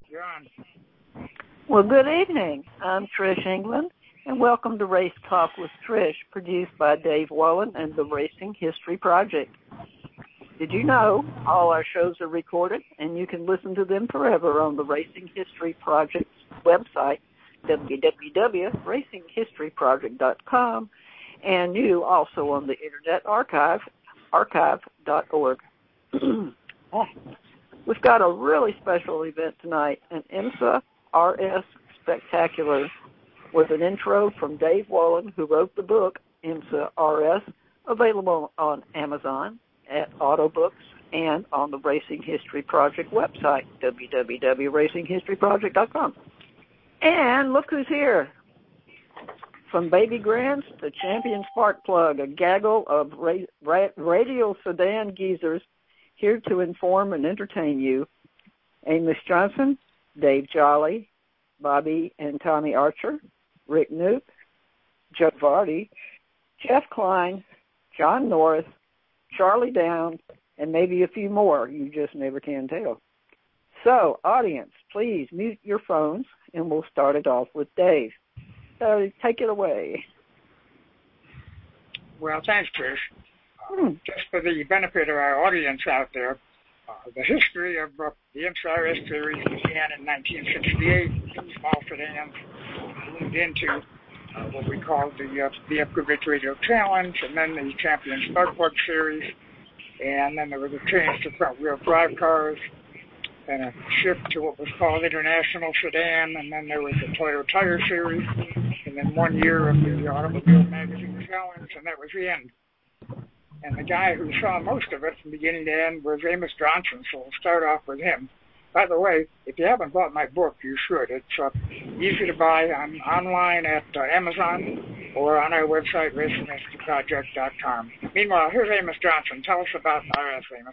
You're on. Well, good evening. I'm Trish England, and welcome to Race Talk with Trish, produced by Dave Wallen and the Racing History Project. Did you know all our shows are recorded, and you can listen to them forever on the Racing History Project's website, www.racinghistoryproject.com, and you also on the Internet Archive, archive.org. We've got a really special event tonight, an IMSA RS Spectacular, with an intro from Dave Wallen, who wrote the book, IMSA RS, available on Amazon, at Autobooks, and on the Racing History Project website, www.racinghistoryproject.com. And look who's here. From Baby Grands to Champion Spark Plug, a gaggle of radial sedan geezers here to inform and entertain you. Amos Johnson, Dave Jolly, Bobby and Tommy Archer, Rick Newt, Joe Vardy, Jeff Klein, John Norris, Charlie Downs, and maybe a few more. You just never can tell. So, audience, please mute your phones, and we'll start it off with Dave. So, take it away. Well, thanks, Trish. Just for the benefit of our audience out there, the history of the IMSA RS series began in 1968. Small sedans moved into what we call the VF Goodrich Radio Challenge, and then the Champion Spark Plug series, and then there was a change to front-wheel drive cars, and a shift to what was called International Sedan, and then there was the Toyota Tire series, and then 1 year of the Automobile Magazine Challenge, and that was the end. And the guy who saw most of it from beginning to end was Amos Johnson, so we'll start off with him. By the way, if you haven't bought my book, you should. It's easy to buy online at Amazon or on our website, racinghistoryproject.com. Meanwhile, here's Amos Johnson. Tell us about RS, Amos.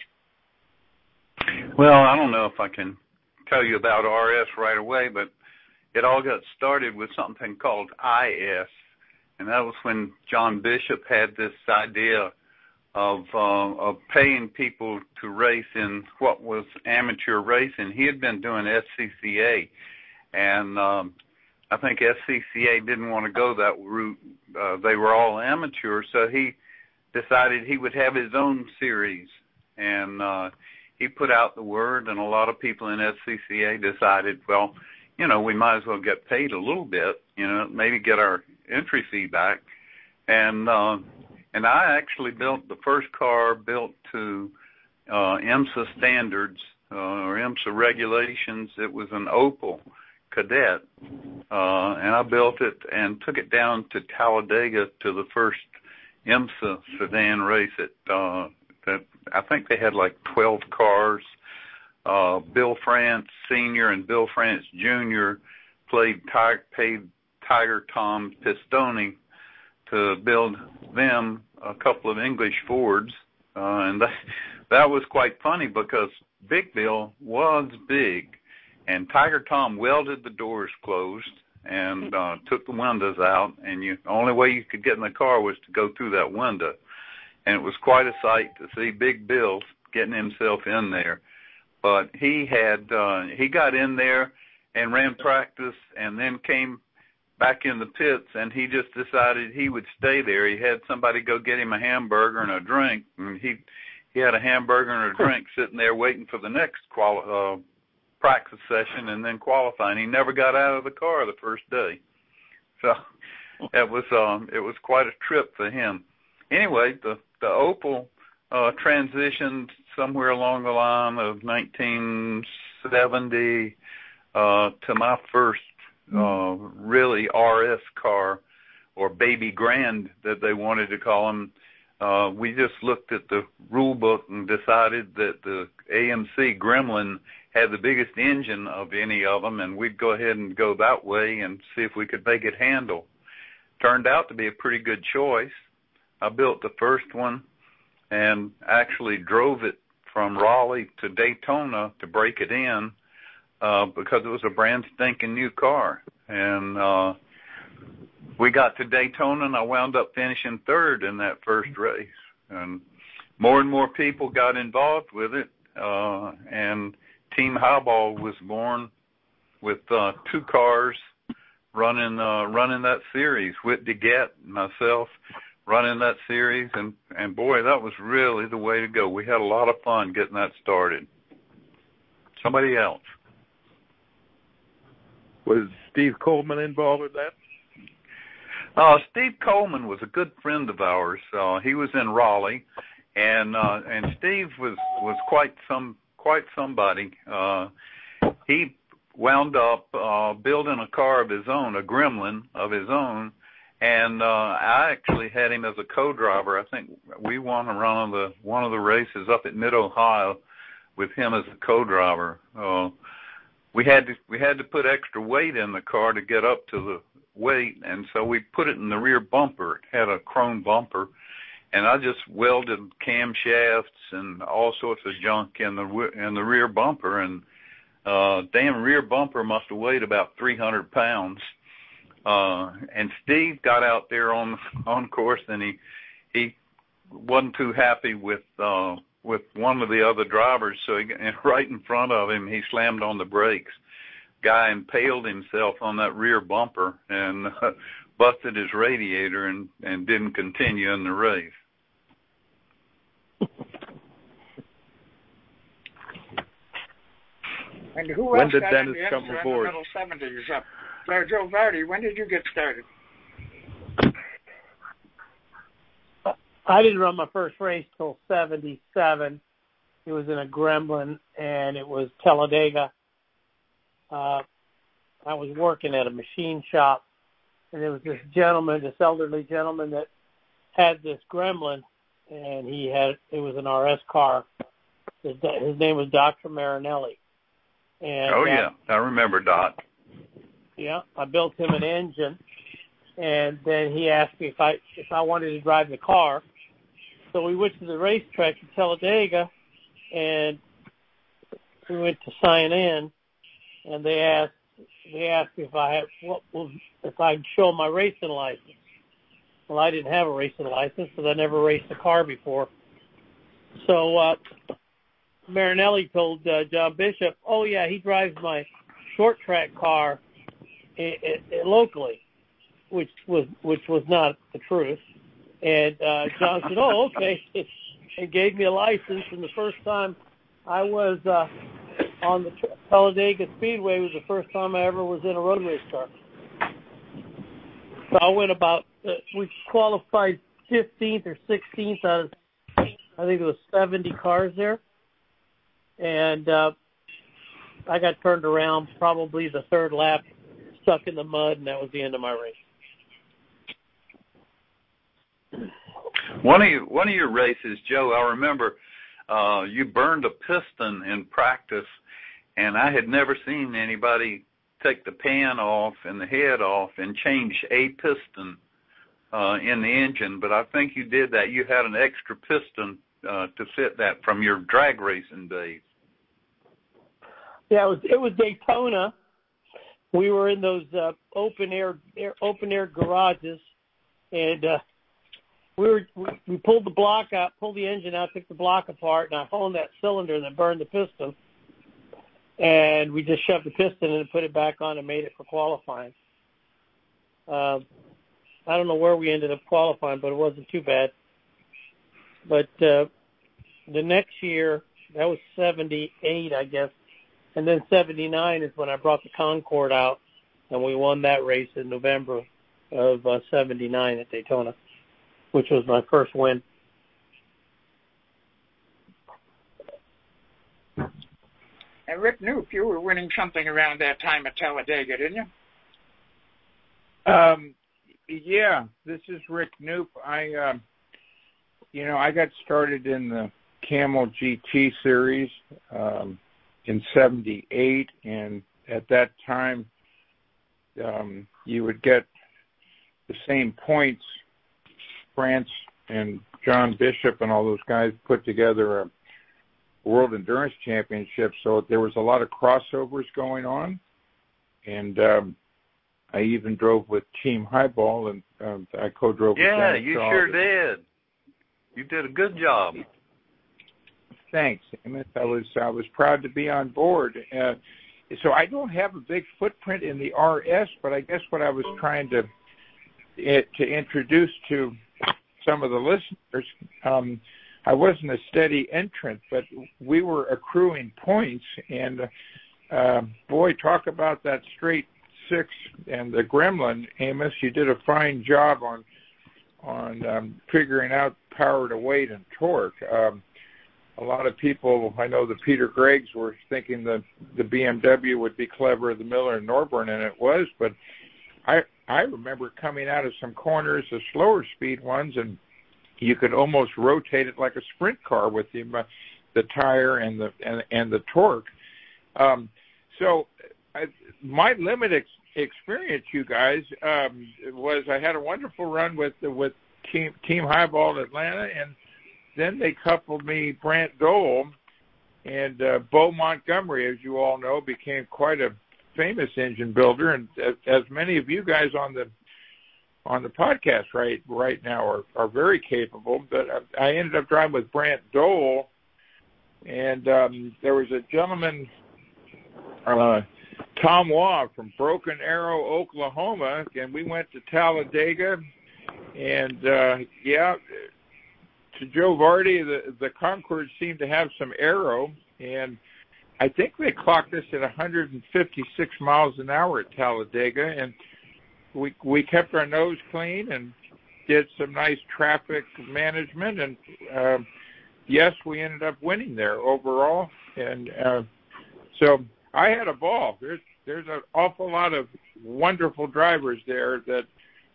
Well, I don't know if I can tell you about RS right away, but it all got started with something called IS, and that was when John Bishop had this idea of paying people to race in what was amateur racing. He had been doing SCCA, and I think SCCA didn't want to go that route. They were all amateur, so he decided he would have his own series, and he put out the word, and a lot of people in SCCA decided, well, you know, we might as well get paid a little bit, you know, maybe get our entry fee back. And I actually built the first car built to IMSA standards or IMSA regulations. It was an Opel Kadett, and I built it and took it down to Talladega to the first IMSA sedan race. That I think they had like 12 cars. Bill France Sr. and Bill France Jr. paid Tiger Tom Pistone to build them a couple of English Fords, and that was quite funny because Big Bill was big, and Tiger Tom welded the doors closed and took the windows out, and the only way you could get in the car was to go through that window, and it was quite a sight to see Big Bill getting himself in there. But he got in there and ran practice, and then came back in the pits, and he just decided he would stay there. He had somebody go get him a hamburger and a drink, and he had a hamburger and a drink sitting there waiting for the next practice session and then qualifying. He never got out of the car the first day. So it was quite a trip for him. Anyway, the Opel transitioned somewhere along the line of 1970 to my first really RS car, or Baby Grand that they wanted to call them. We just looked at the rule book and decided that the AMC Gremlin had the biggest engine of any of them, and we'd go ahead and go that way and see if we could make it handle. Turned out to be a pretty good choice. I built the first one and actually drove it from Raleigh to Daytona to break it in, because it was a brand stinking new car. And we got to Daytona, and I wound up finishing third in that first race. And more people got involved with it, and Team Highball was born with 2 cars running that series. Whit DeGette, myself, running that series, and boy, that was really the way to go. We had a lot of fun getting that started. Somebody else. Was Steve Coleman involved with that? Steve Coleman was a good friend of ours. He was in Raleigh, and Steve was quite somebody. He wound up building a car of his own, a Gremlin of his own, and I actually had him as a co-driver. I think we won one of the races up at Mid-Ohio with him as a co-driver. We had to put extra weight in the car to get up to the weight, and so we put it in the rear bumper. It had a chrome bumper, and I just welded camshafts and all sorts of junk in the rear bumper, and damn rear bumper must have weighed about 300 pounds. And Steve got out there on course, and he wasn't too happy with one of the other drivers, so right in front of him, he slammed on the brakes. Guy impaled himself on that rear bumper and busted his radiator and didn't continue in the race. And who when else did got Dennis into come IMSA aboard? in the middle 70s? Joe Vardy, when did you get started? I didn't run my first race till 77. It was in a Gremlin, and it was Talladega. I was working at a machine shop, and there was this elderly gentleman that had this Gremlin, and it was an RS car. His name was Dr. Marinelli. And, yeah, I remember Dot. Yeah, I built him an engine, and then he asked me if I wanted to drive the car. So we went to the racetrack in Talladega, and we went to sign in, and they asked me if I'd show my racing license. Well, I didn't have a racing license because I never raced a car before. So Marinelli told John Bishop, "Oh yeah, he drives my short track car locally," which was not the truth. And John said, "Oh, okay," and gave me a license. And the first time I was on the Talladega Speedway was the first time I ever was in a road race car. So I went we qualified 15th or 16th out of, I think it was 70 cars there. And I got turned around probably the third lap, stuck in the mud, and that was the end of my race. One of your races, Joe, I remember you burned a piston in practice, and I had never seen anybody take the pan off and the head off and change a piston in the engine, but I think you did that. You had an extra piston to fit that from your drag racing days. Yeah, it was Daytona. We were in those open air garages, and we pulled the block out, pulled the engine out, took the block apart, and I honed that cylinder that burned the piston. And we just shoved the piston in and put it back on and made it for qualifying. I don't know where we ended up qualifying, but it wasn't too bad. But the next year, that was 78, I guess. And then 79 is when I brought the Concorde out, and we won that race in November of 79 at Daytona, which was my first win. And Rick Knoop, you were winning something around that time at Talladega, didn't you? Yeah, this is Rick Knoop. I got started in the Camel GT series in 78, and at that time, you would get the same points. France and John Bishop and all those guys put together a World Endurance Championship, so there was a lot of crossovers going on, and I even drove with Team Highball, and I co-drove with Yeah, Dennis you Shaw. sure did. You did a good job. Thanks, Amos. I was proud to be on board. so I don't have a big footprint in the RS, but I guess what I was trying to introduce to some of the listeners, I wasn't a steady entrant, but we were accruing points, and boy, talk about that straight six and the Gremlin, Amos. You did a fine job on figuring out power to weight and torque. A lot of people, I know the Peter Greggs were thinking the BMW would be clever, the Miller and Norburn, and it was, but I remember coming out of some corners, the slower speed ones, and you could almost rotate it like a sprint car with the tire and the torque. So my limited experience, you guys, was I had a wonderful run with Team Highball Atlanta, and then they coupled me Brant Dole, and Bo Montgomery, as you all know, became quite a famous engine builder, and as many of you guys on the podcast right now are very capable. But I ended up driving with Brant Dole, and there was a gentleman, Tom Waugh from Broken Arrow, Oklahoma, and we went to Talladega, and to Joe Vardy, the Concord seemed to have some aero, and I think they clocked us at 156 miles an hour at Talladega, and we kept our nose clean and did some nice traffic management, and yes, we ended up winning there overall, and so I had a ball. There's an awful lot of wonderful drivers there that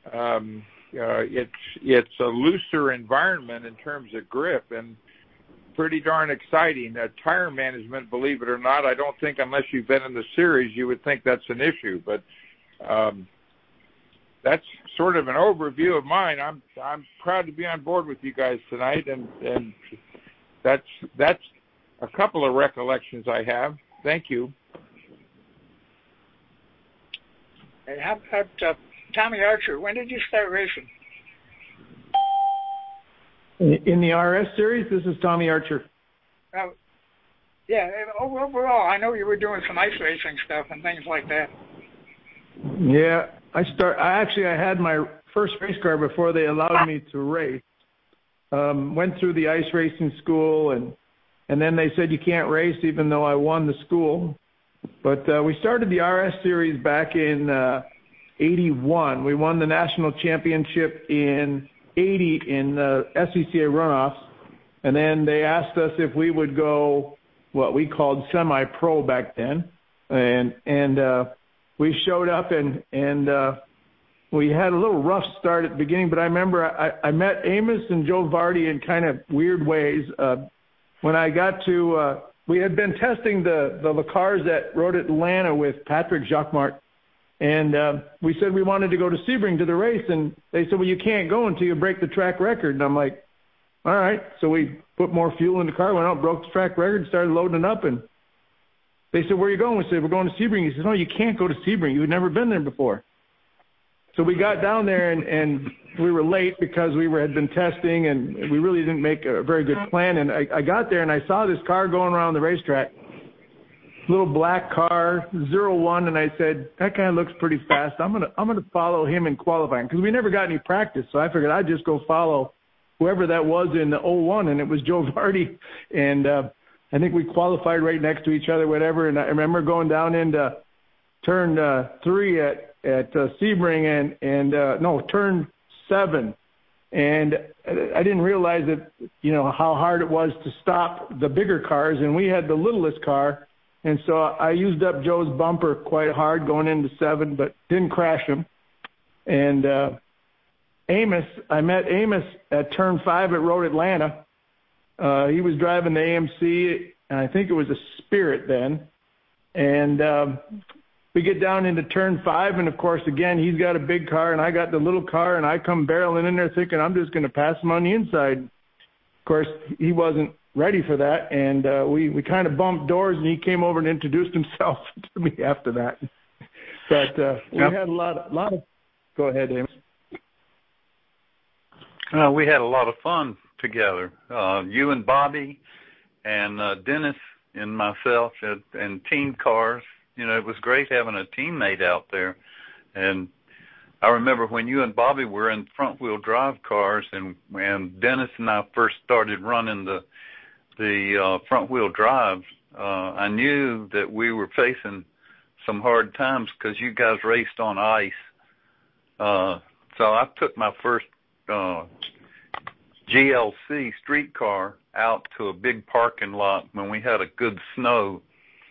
it's a looser environment in terms of grip and pretty darn exciting. Tire management, believe it or not, I don't think unless you've been in the series you would think that's an issue, but that's sort of an overview of mine. I'm proud to be on board with you guys tonight, and that's a couple of recollections I have. Thank you. Hey, how about Tommy Archer? When did you start racing? In the RS series, this is Tommy Archer. Yeah, overall, I know you were doing some ice racing stuff and things like that. Yeah, I had my first race car before they allowed me to race. Went through the ice racing school, and then they said you can't race even though I won the school. But we started the RS series back in 81. We won the national championship in 80 in the SCCA runoffs, and then they asked us if we would go what we called semi-pro back then, and we showed up and we had a little rough start at the beginning, but I remember I met Amos and Joe Vardy in kind of weird ways. When I got to we had been testing the cars at Road Atlanta with Patrick Jacquemart, and we said we wanted to go to Sebring to the race, and they said, well, you can't go until you break the track record. And I'm like, all right. So we put more fuel in the car, went out, broke the track record, started loading it up, and they said, where are you going? We said, we're going to Sebring. He said, no, you can't go to Sebring. You've never been there before. So we got down there, and we were late because we had been testing, and we really didn't make a very good plan. And I got there, and I saw this car going around the racetrack, little black car, 01, and I said, that guy looks pretty fast. I'm gonna follow him in qualifying because we never got any practice. So I figured I'd just go follow whoever that was in the 01, and it was Joe Vardy. And I think we qualified right next to each other, whatever. And I remember going down into turn 3 at Sebring and turn 7. And I didn't realize that, how hard it was to stop the bigger cars, and we had the littlest car. And so I used up Joe's bumper quite hard going into 7, but didn't crash him. And I met Amos at turn 5 at Road Atlanta. He was driving the AMC, and I think it was a Spirit then. And we get down into turn 5, and of course, again, he's got a big car, and I got the little car, and I come barreling in there thinking I'm just going to pass him on the inside. Of course, he wasn't ready for that, and we kind of bumped doors, and he came over and introduced himself to me after that. But we had a lot of. Go ahead, Amos. We had a lot of fun together. You and Bobby and Dennis and myself and team cars. it was great having a teammate out there. And I remember when you and Bobby were in front-wheel drive cars, and when Dennis and I first started running the front-wheel drive, I knew that we were facing some hard times because you guys raced on ice. So I took my first GLC street car out to a big parking lot when we had a good snow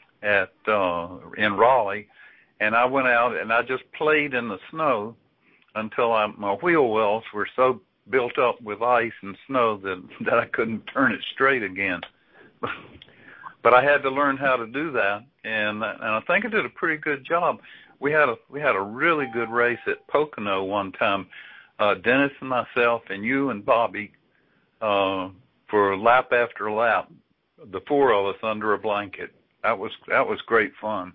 in Raleigh, and I went out and I just played in the snow until my wheel wells were so built up with ice and snow that I couldn't turn it straight again. But I had to learn how to do that, and I think I did a pretty good job. We had a really good race at Pocono one time, Dennis and myself and you and Bobby, for lap after lap, the four of us under a blanket. That was great fun.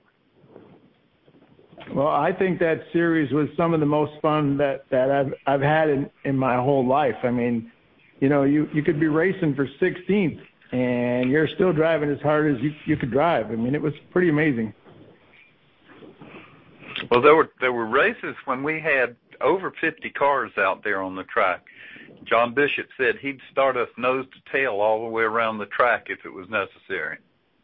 Well, I think that series was some of the most fun that I've had in my whole life. I mean, you could be racing for 16th and you're still driving as hard as you could drive. I mean, it was pretty amazing. Well, there were races when we had over 50 cars out there on the track. John Bishop said he'd start us nose to tail all the way around the track if it was necessary.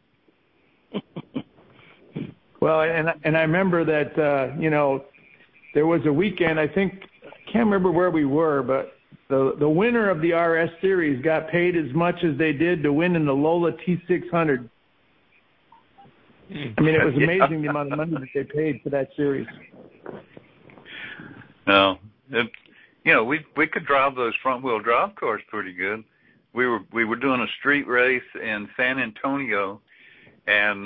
Well, and I remember that, there was a weekend, I can't remember where we were, but the winner of the RS Series got paid as much as they did to win in the Lola T600. I mean, it was amazing the amount of money that they paid for that series. No, we could drive those front-wheel drive cars pretty good. We were doing a street race in San Antonio, and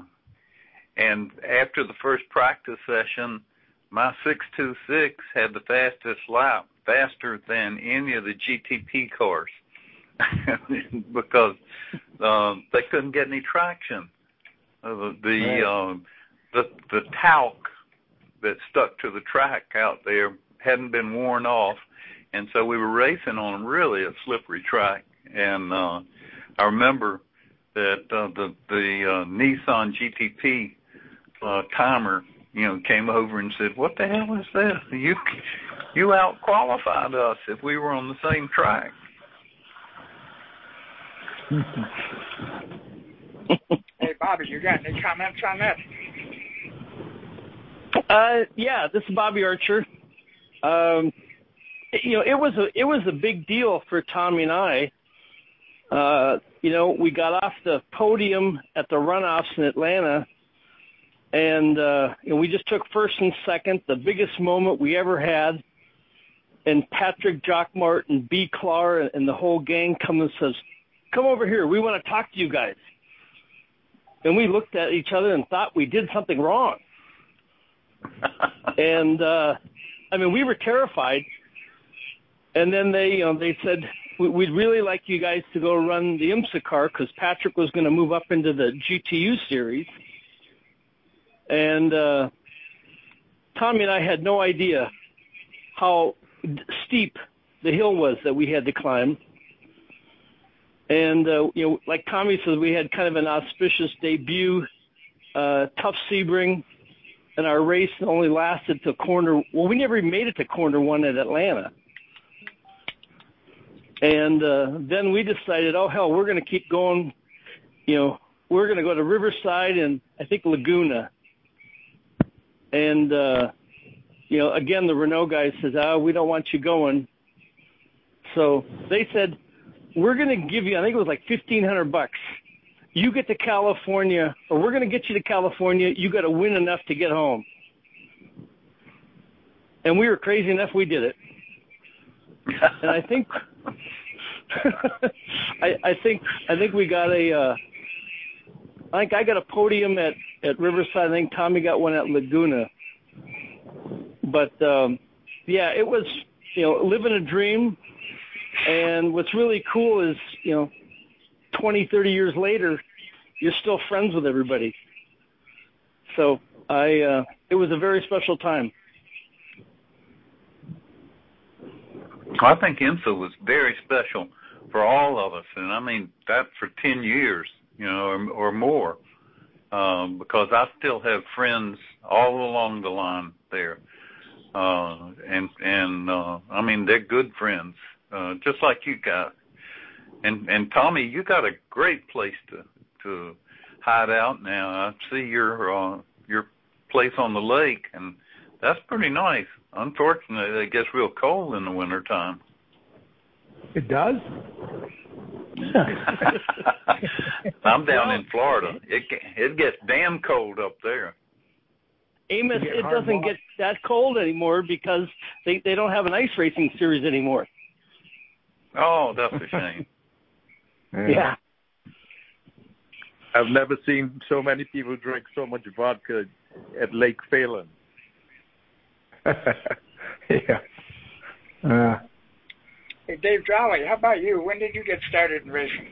after the first practice session, my 626 had the fastest lap, faster than any of the GTP cars, because they couldn't get any traction. The talc that stuck to the track out there hadn't been worn off, and so we were racing on really a slippery track. And I remember that the Nissan GTP timer, came over and said, "What the hell is this? You out-qualified us if we were on the same track." Hey, Bobby, you got any comments on that? Yeah, this is Bobby Archer. It was a big deal for Tommy and I. We got off the podium at the runoffs in Atlanta, and we just took first and second, the biggest moment we ever had. And Patrick Jockmart and B. Clark and the whole gang come and says, "Come over here. We want to talk to you guys." And we looked at each other and thought we did something wrong. And, we were terrified. And then they said, "We'd really like you guys to go run the IMSA car," because Patrick was going to move up into the GTU series. And Tommy and I had no idea how steep the hill was that we had to climb. And, like Tommy says, we had kind of an auspicious debut, tough Sebring, and our race only lasted to we never even made it to corner one at Atlanta. And then we decided, oh, hell, we're going to keep going. We're going to go to Riverside and I think Laguna. And, again, the Renault guy says, we don't want you going. So they said, we're going to give you, I think it was like $1,500. You get to California, or we're going to get you to California. You got to win enough to get home. And we were crazy enough. We did it. And I think, I think we got I think I got a podium at Riverside. I think Tommy got one at Laguna. But, it was, living a dream. And what's really cool is, 20, 30 years later, you're still friends with everybody. So it was a very special time. I think IMSA was very special for all of us. And I mean that for 10 years, or more. because I still have friends all along the line there. I mean, they're good friends, just like you guys. And Tommy, you got a great place to hide out now. I see your place on the lake, and that's pretty nice. Unfortunately, it gets real cold in the wintertime. It does? I'm down in Florida. It gets damn cold up there. Amos, it doesn't get that cold anymore because they don't have an ice racing series anymore. Oh, that's a shame. Yeah. I've never seen so many people drink so much vodka at Lake Phelan. Yeah. Hey, Dave Jolly, how about you? When did you get started in racing?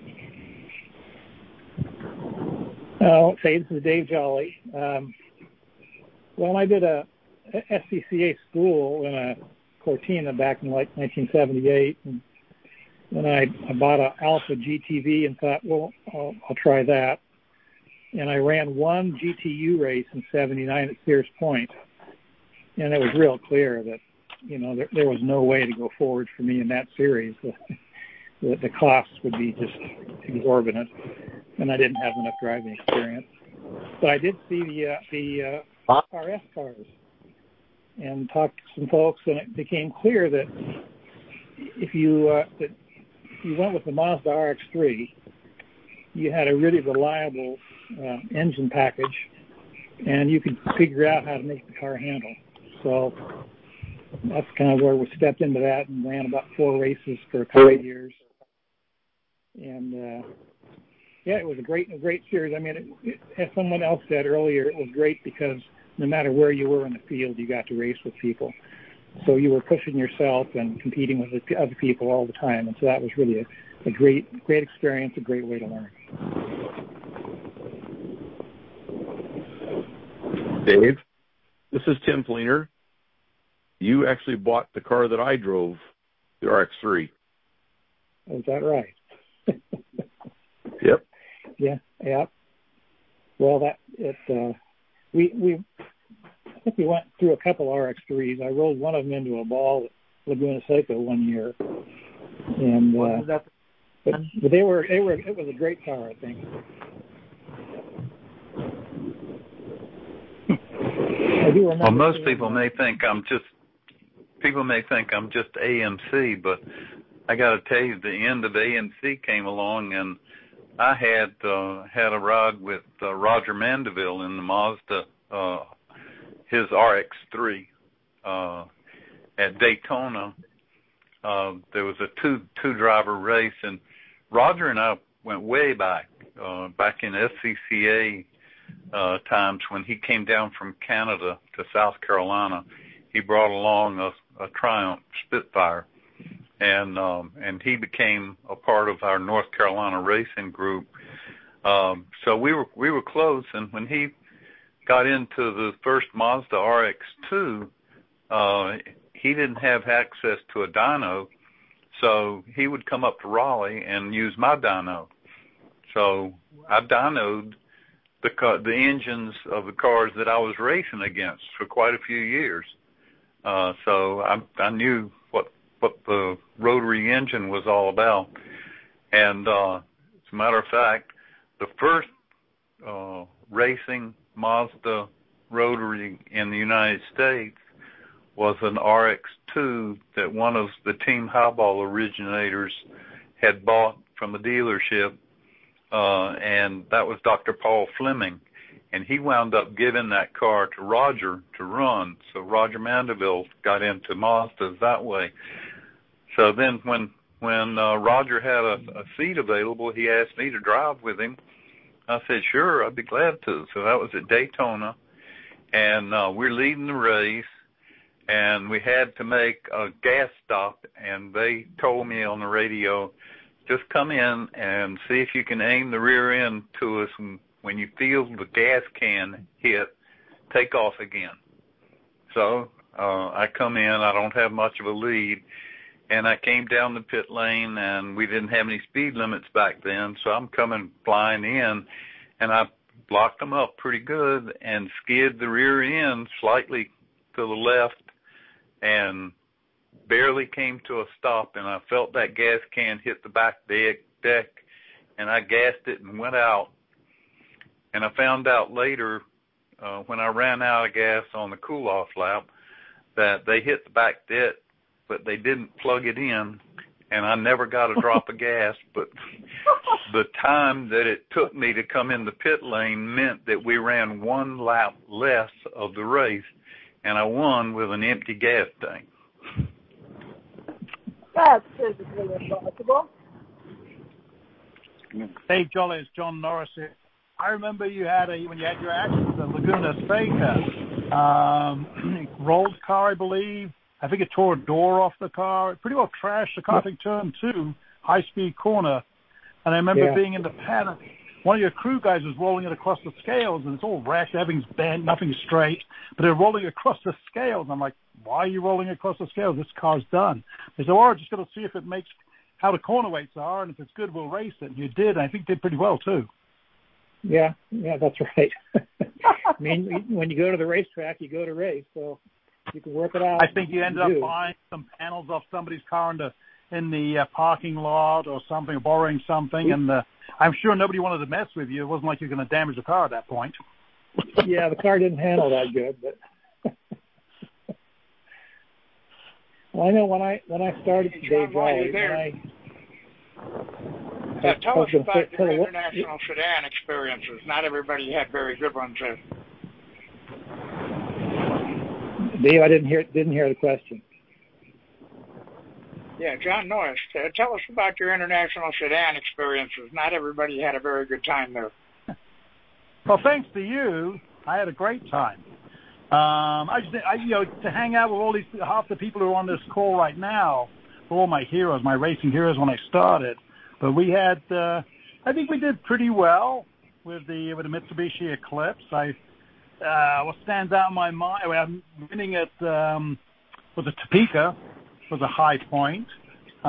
Okay, this is Dave Jolly. Well, I did a SCCA school in a Cortina back in like 1978, and then I bought an Alpha GTV and thought, well, I'll try that. And I ran one GTU race in '79 at Sears Point, and it was real clear that, you know, there was no way to go forward for me in that series. The costs would be just exorbitant, and I didn't have enough driving experience. But I did see the RS cars and talked to some folks, and it became clear that if you went with the Mazda RX-3, you had a really reliable engine package, and you could figure out how to make the car handle. So that's kind of where we stepped into that and ran about 4 races for a couple of years. And yeah, it was a great series. I mean, as someone else said earlier, it was great because no matter where you were in the field, you got to race with people. So you were pushing yourself and competing with other people all the time. And so that was really a great experience, a great way to learn. Dave, this is Tim Fleener. You actually bought the car that I drove, the RX-3. Is that right? Yep. Yeah. Well, we I think we went through a couple RX-3s. I rolled one of them into a ball at Laguna Seca one year, and but it was a great car, I think. I do remember. Well, most people may think I'm just AMC, but I got to tell you, the end of AMC came along, and I had a ride with Roger Mandeville in the Mazda, his RX-3 at Daytona. There was a two driver race, and Roger and I went way back in SCCA times when he came down from Canada to South Carolina. He brought along a Triumph Spitfire, and he became a part of our North Carolina racing group. So we were close, and when he got into the first Mazda RX-2, he didn't have access to a dyno, so he would come up to Raleigh and use my dyno. So I dynoed the engines of the cars that I was racing against for quite a few years. So I knew what the rotary engine was all about. And as a matter of fact, the first racing Mazda rotary in the United States was an RX-2 that one of the Team Highball originators had bought from a dealership, and that was Dr. Paul Fleming. And he wound up giving that car to Roger to run. So Roger Mandeville got into Mazdas that way. So then when Roger had a seat available, he asked me to drive with him. I said, sure, I'd be glad to. So that was at Daytona. And we're leading the race, and we had to make a gas stop. And they told me on the radio, just come in and see if you can aim the rear end to us, and when you feel the gas can hit, take off again. So I come in, I don't have much of a lead, and I came down the pit lane, and we didn't have any speed limits back then, so I'm coming flying in, and I blocked them up pretty good and skid the rear end slightly to the left and barely came to a stop, and I felt that gas can hit the back deck, and I gassed it and went out. And I found out later when I ran out of gas on the cool-off lap that they hit the back deck, but they didn't plug it in, and I never got a drop of gas. But the time that it took me to come in the pit lane meant that we ran one lap less of the race, and I won with an empty gas tank. That's physically impossible. Hey, Jolly, it's John Norris here. I remember when you had your accident at Laguna Seca, rolled the car, I believe. I think it tore a door off the car. It pretty well trashed the car. I think turn 2, high-speed corner. And I remember being in the paddock. One of your crew guys was rolling it across the scales, and it's all wrecked. Everything's bent, nothing's straight. But they're rolling across the scales. I'm like, why are you rolling across the scales? This car's done. They said, we're just going to see if it makes how the corner weights are, and if it's good, we'll race it. And you did, and I think did pretty well, too. Yeah, that's right. I mean, when you go to the racetrack, you go to race, so you can work it out. I think you ended up buying some panels off somebody's car in the parking lot or something, or borrowing something, and I'm sure nobody wanted to mess with you. It wasn't like you were going to damage the car at that point. Yeah, the car didn't handle that good, but well, I know when I started today, tell us about your international sedan experiences. Not everybody had very good ones there. Dave, I didn't hear the question. Yeah, John Norris, tell us about your international sedan experiences. Not everybody had a very good time there. Well, thanks to you, I had a great time. To hang out with all these, half the people who are on this call right now, were all my heroes, my racing heroes when I started. But we had, I think we did pretty well with the Mitsubishi Eclipse. What stands out in my mind, I'm winning at, with the Topeka was a high point. But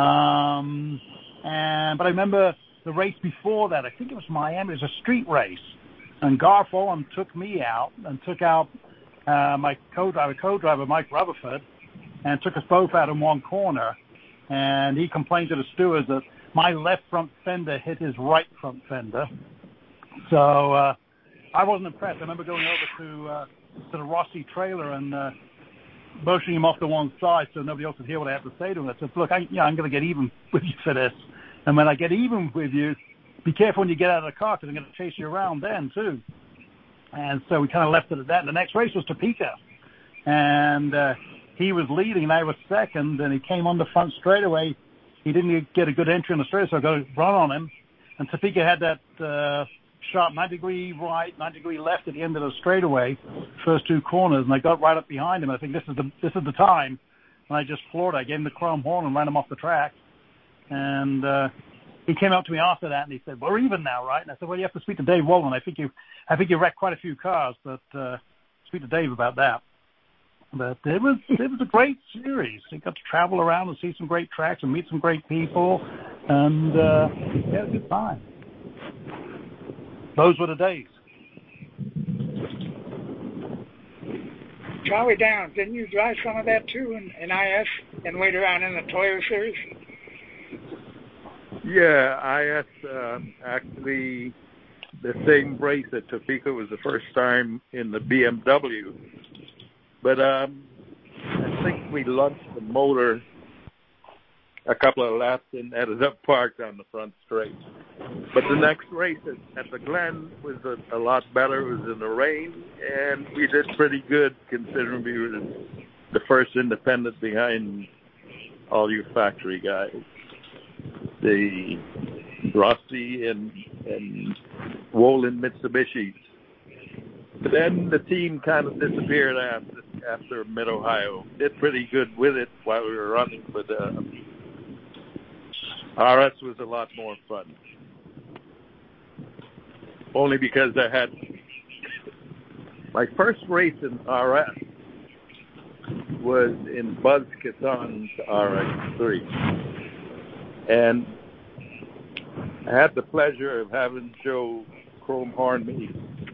I remember the race before that, I think it was Miami, it was a street race. And Garth Owen took me out and took out my co-driver, Mike Rutherford, and took us both out in one corner. And he complained to the stewards that my left front fender hit his right front fender. So I wasn't impressed. I remember going over to the Rossi trailer and motioning him off to one side so nobody else would hear what I had to say to him. I said, look, I'm going to get even with you for this. And when I get even with you, be careful when you get out of the car because I'm going to chase you around then, too. And so we kind of left it at that. And the next race was Topeka. And he was leading and I was second, and he came on the front straightaway. He didn't get a good entry in the straight, so I got to run on him. And Topeka had that sharp 90-degree right, 90-degree left at the end of the straightaway, first two corners, and I got right up behind him. I think this is the time. And I just floored it. I gave him the chrome horn and ran him off the track. And he came up to me after that, and he said, we're even now, right? And I said, well, you have to speak to Dave Wolin. I think you wrecked quite a few cars, but speak to Dave about that. But it was a great series. You got to travel around and see some great tracks and meet some great people, and had a good time. Those were the days. Charlie Downs, didn't you drive some of that too in IS and later on in the Toyota series? Yeah, IS actually the same race at Topeka was the first time in the BMW. But I think we launched the motor a couple of laps and ended up parked on the front straight. But the next race at the Glen was a lot better. It was in the rain, and we did pretty good considering we were the first independent behind all your factory guys. The Rossi and Wolin Mitsubishis. But then the team kind of disappeared after Mid-Ohio. Did pretty good with it while we were running, but RS was a lot more fun. Only because I had my first race in RS was in Buzz Cason's RX-3. And I had the pleasure of having Joe Chrome Horn me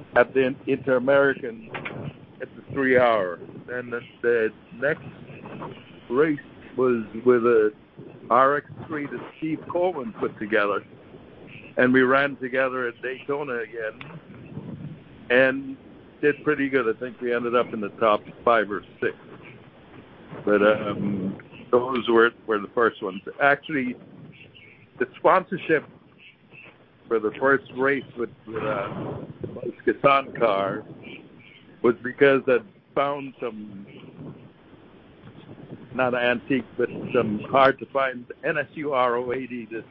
at the Inter-American at the 3 hour. And the next race was with a RX3 that Steve Coleman put together. And we ran together at Daytona again and did pretty good. I think we ended up in the top 5 or 6. But those were the first ones. Actually, the sponsorship for the first race with the Kassan car was because I'd found some, not antique, but some hard-to-find NSU RO80 that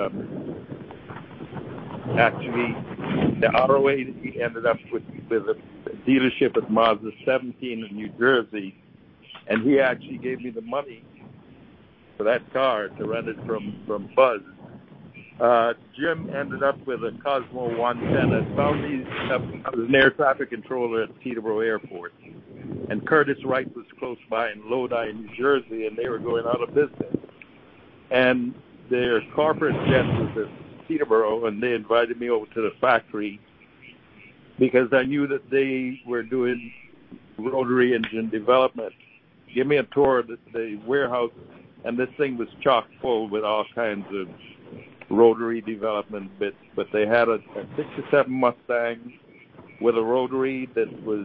actually the RO80 ended up with a dealership at Mazda 17 in New Jersey, and he actually gave me the money for that car to rent it from Buzz. Jim ended up with a Cosmo 110. I was an air traffic controller at Teterboro Airport, and Curtis Wright was close by in Lodi, New Jersey, and they were going out of business. And their corporate jet was at Teterboro, and they invited me over to the factory because I knew that they were doing rotary engine development. Give me a tour of the warehouse, and this thing was chock full with all kinds of rotary development bits. But they had a 67 Mustang with a rotary that was,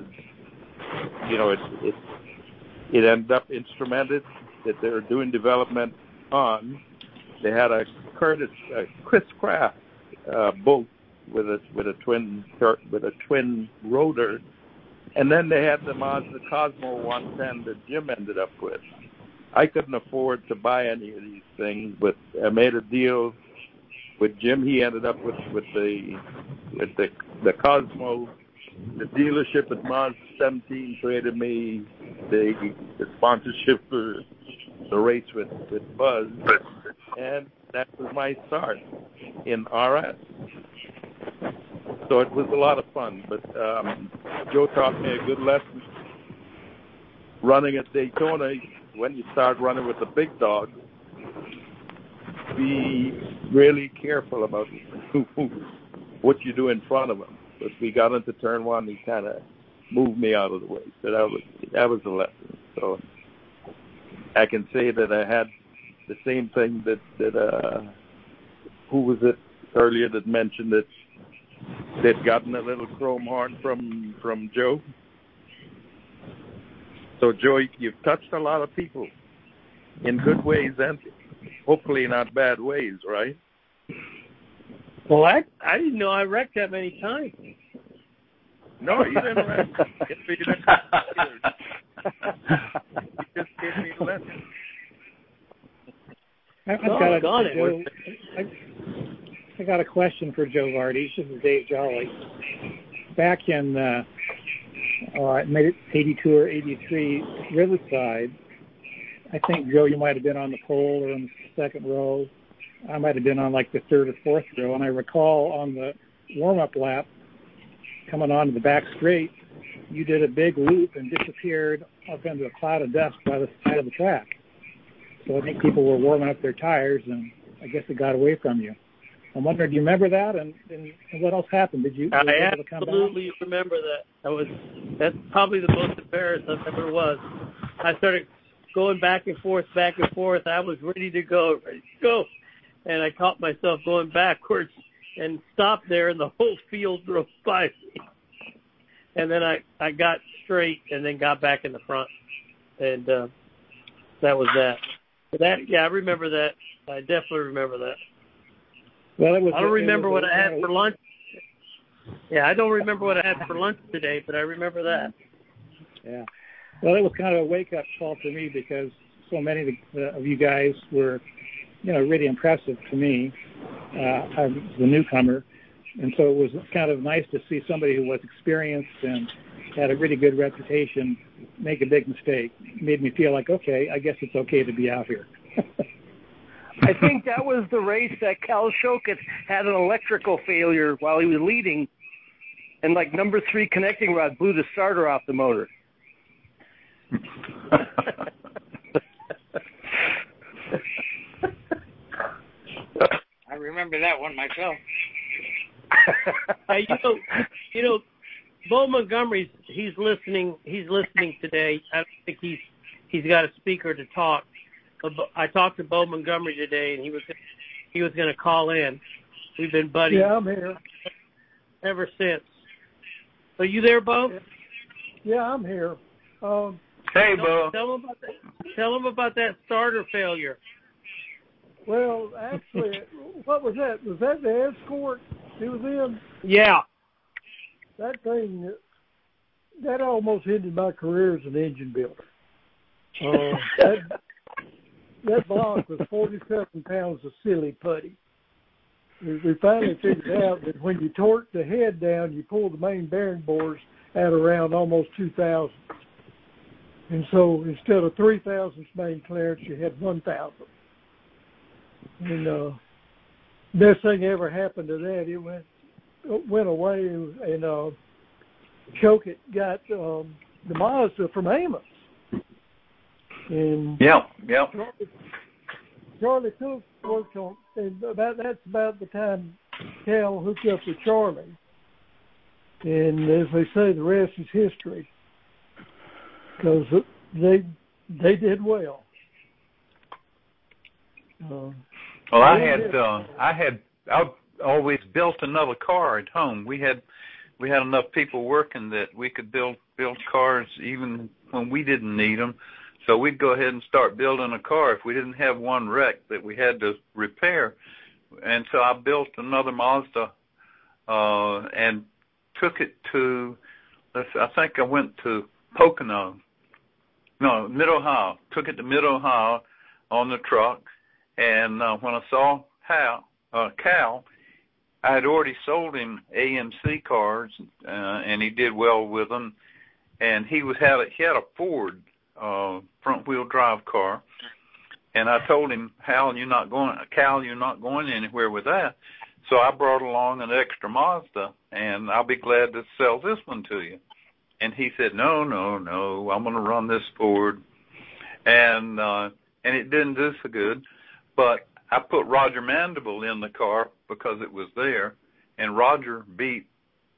it ended up instrumented that they were doing development on. They had a Chris Craft boat with a twin rotor, and then they had the Mazda Cosmo 110 that Jim ended up with. I couldn't afford to buy any of these things, but I made a deal with Jim. He ended up with the Cosmo. The dealership at Mazda 17 traded me the sponsorship for the race with Buzz, and that was my start in RS. So it was a lot of fun, but Joe taught me a good lesson. Running at Daytona, when you start running with the big dog, be really careful about what you do in front of him. But we got into turn 1, he kind of moved me out of the way. So that was a lesson. So I can say that I had the same thing that who was it earlier that mentioned that they'd gotten a little chrome horn from Joe. So Joe, you've touched a lot of people in good ways and hopefully not bad ways, right? Well, I didn't know I wrecked that many times. No, you didn't wreck. You just gave me a lesson. I got a question for Joe Vardy. This is Dave Jolly. Back in maybe 82 or 83 Riverside, I think, Joe, you might have been on the pole or in the second row. I might have been on like the third or fourth row. And I recall on the warm-up lap coming onto the back straight, you did a big loop and disappeared up into a cloud of dust by the side of the track. So I think people were warming up their tires, and I guess it got away from you. I'm wondering, do you remember that? And what else happened? Were you able to come back? I absolutely remember that. That's probably the most embarrassed I've ever was. I started going back and forth. I was ready to go. And I caught myself going backwards and stopped there, and the whole field drove by me. And then I got straight and then got back in the front. And that was that. But I remember that. I definitely remember that. Well, I don't remember what I had for lunch. Yeah, I don't remember what I had for lunch today, but I remember that. Yeah. Well, it was kind of a wake-up call for me because so many of you guys were, really impressive to me. I was the newcomer, and so it was kind of nice to see somebody who was experienced and had a really good reputation make a big mistake. It made me feel like, okay, I guess it's okay to be out here. I think that was the race that Cal Shokit had an electrical failure while he was leading, and like number 3 connecting rod blew the starter off the motor. I remember that one myself. Hey, Bo Montgomery's he's listening today. I don't think he's got a speaker to talk. But I talked to Bo Montgomery today, and he was going to call in. We've been buddies. Yeah, I'm here. Ever since. Are you there, Bo? Yeah, I'm here. Hey, Bo. Tell him about that starter failure. Well, actually, what was that? Was that the Escort he was in? Yeah. That thing, that almost ended my career as an engine builder. That block was 47 pounds of silly putty. We finally figured out that when you torque the head down, you pull the main bearing bores at around almost 2,000. And so instead of 3,000 main clearance, you had 1,000. And best thing ever happened to that, it went away, and Choket got the Mazda from Amos. And Yep. Charlie Cook worked on, and that's about the time Cal hooked up with Charlie. And as they say, the rest is history, because they did well. I always built another car at home. We had enough people working that we could build cars even when we didn't need them. So we'd go ahead and start building a car if we didn't have one wreck that we had to repair. And so I built another Mazda and took it to, I think I went to Mid-Ohio. Took it to Mid-Ohio on the truck. And when I saw Cal, I had already sold him AMC cars, and he did well with them. And he had a Ford front-wheel drive car, and I told him, Cal, you're not going anywhere with that. So I brought along an extra Mazda, and I'll be glad to sell this one to you. And he said, no, I'm going to run this Ford. And it didn't do so good, but I put Roger Mandeville in the car because it was there, and Roger beat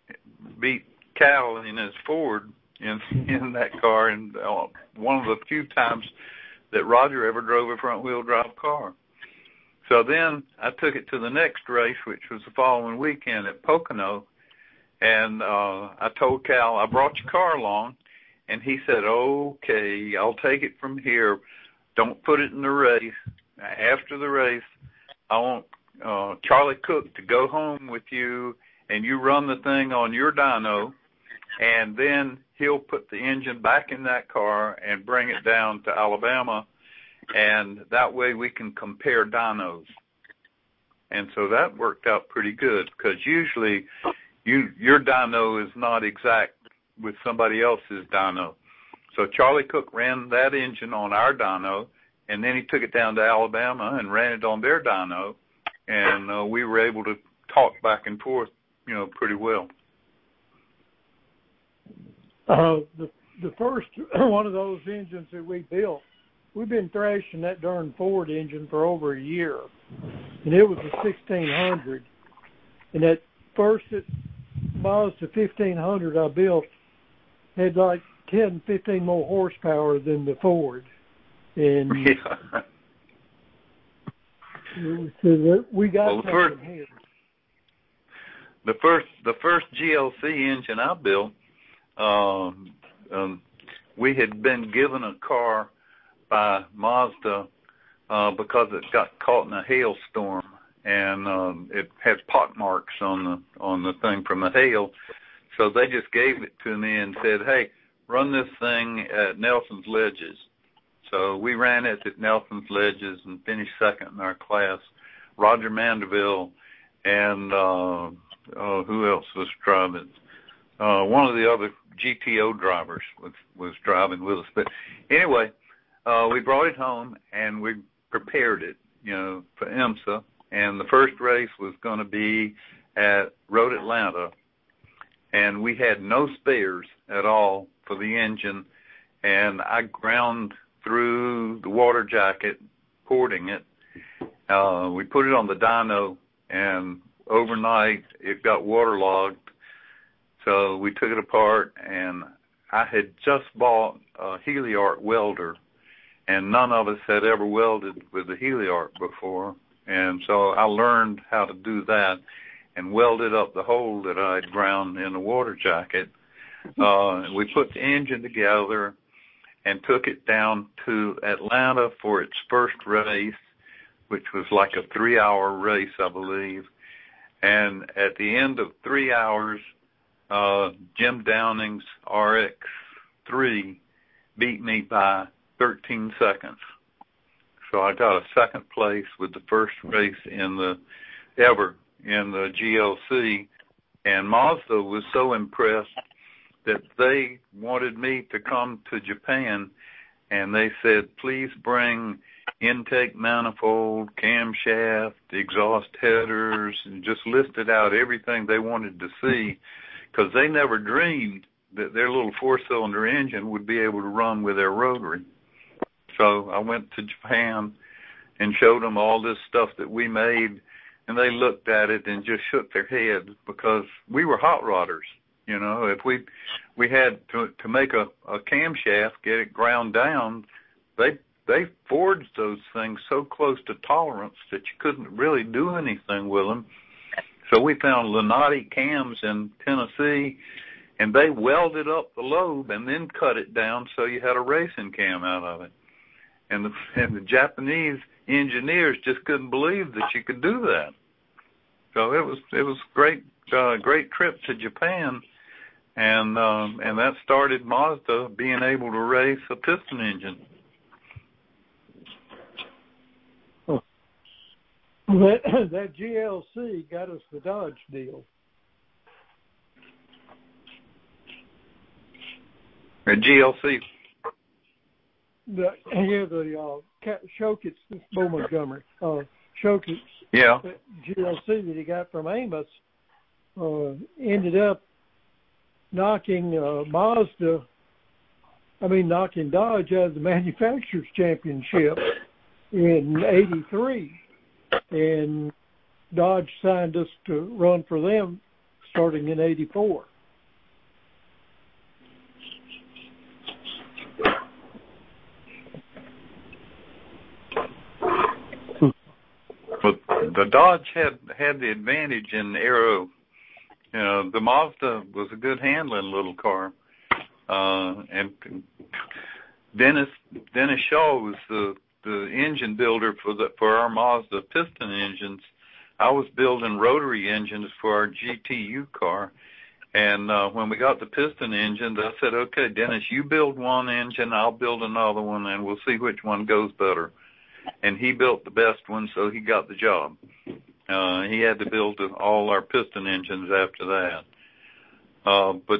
Cal in his Ford in that car, and one of the few times that Roger ever drove a front-wheel drive car. So then I took it to the next race, which was the following weekend at Pocono, and I told Cal, I brought your car along, and he said, okay, I'll take it from here. Don't put it in the race. After the race, I want Charlie Cook to go home with you, and you run the thing on your dyno, and then he'll put the engine back in that car and bring it down to Alabama, and that way we can compare dynos. And so that worked out pretty good, because usually your dyno is not exact with somebody else's dyno. So Charlie Cook ran that engine on our dyno, and then he took it down to Alabama and ran it on their dyno, and we were able to talk back and forth, pretty well. The first one of those engines that we built, we've been thrashing that darn Ford engine for over a year, and it was a 1600. And that first Mazda 1500 I built had like 10, 15 more horsepower than the Ford. And so we got something here. The first GLC engine I built, we had been given a car by Mazda because it got caught in a hailstorm, and it had pot marks on the thing from the hail. So they just gave it to me and said, hey, run this thing at Nelson's Ledges. So we ran it at Nelson's Ledges and finished second in our class. Roger Mandeville and who else was driving? One of the other GTO drivers was driving with us. But anyway, we brought it home and we prepared it, for IMSA. And the first race was going to be at Road Atlanta. And we had no spares at all for the engine. And I ground through the water jacket, porting it. We put it on the dyno, and overnight it got waterlogged. So we took it apart, and I had just bought a Heliarc welder, and none of us had ever welded with the Heliarc before. And so I learned how to do that and welded up the hole that I'd ground in the water jacket. We put the engine together and took it down to Atlanta for its first race, which was like a 3-hour race, I believe. And at the end of 3 hours, Jim Downing's RX-3 beat me by 13 seconds. So I got a second place with the first race ever in the GLC. And Mazda was so impressed that they wanted me to come to Japan, and they said, please bring intake manifold, camshaft, exhaust headers, and just listed out everything they wanted to see, because they never dreamed that their little 4-cylinder engine would be able to run with their rotary. So I went to Japan and showed them all this stuff that we made, and they looked at it and just shook their heads, because we were hot rodders. You know, if we had to make a camshaft, get it ground down, they forged those things so close to tolerance that you couldn't really do anything with them. So we found Lunati cams in Tennessee, and they welded up the lobe and then cut it down so you had a racing cam out of it. And the Japanese engineers just couldn't believe that you could do that. So it was great trip to Japan, and that started Mazda being able to race a piston engine. That GLC got us the Dodge deal. The GLC. The Shokits, Bo Montgomery. Shokits. Yeah. GLC that he got from Amos ended up knocking Dodge out of the Manufacturers Championship in '83. And Dodge signed us to run for them starting in '84. But the Dodge had the advantage in aero. You know, the Mazda was a good handling little car. And Dennis Shaw was the engine builder for our Mazda piston engines. I was building rotary engines for our GTU car. And when we got the piston engines, I said, okay, Dennis, you build one engine, I'll build another one, and we'll see which one goes better. And he built the best one, so he got the job. He had to build all our piston engines after that. But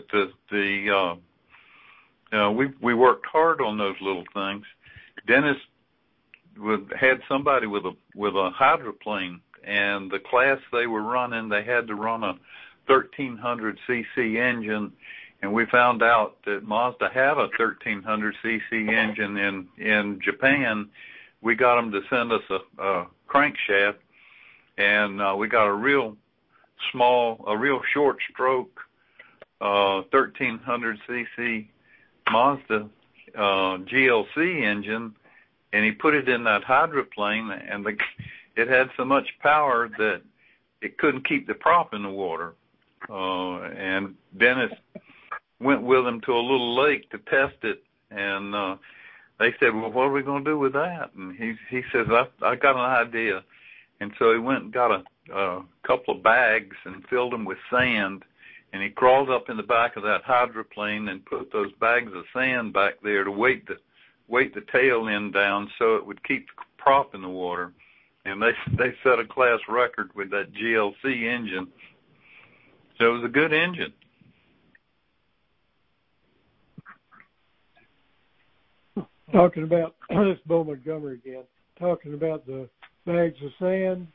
we worked hard on those little things. Dennis had somebody with a hydroplane, and the class they were running, they had to run a 1300 cc engine, and we found out that Mazda had a 1300 cc engine in Japan. We got them to send us a crankshaft, and we got a real short stroke 1300 cc Mazda GLC engine, and he put it in that hydroplane, and it had so much power that it couldn't keep the prop in the water. And Dennis went with him to a little lake to test it, and they said, well, what are we going to do with that? And he says, I got an idea. And so he went and got a couple of bags and filled them with sand, and he crawled up in the back of that hydroplane and put those bags of sand back there to weight the tail end down so it would keep the prop in the water. And they set a class record with that GLC engine. So it was a good engine. Talking about, this Bo Montgomery again, talking about the bags of sand,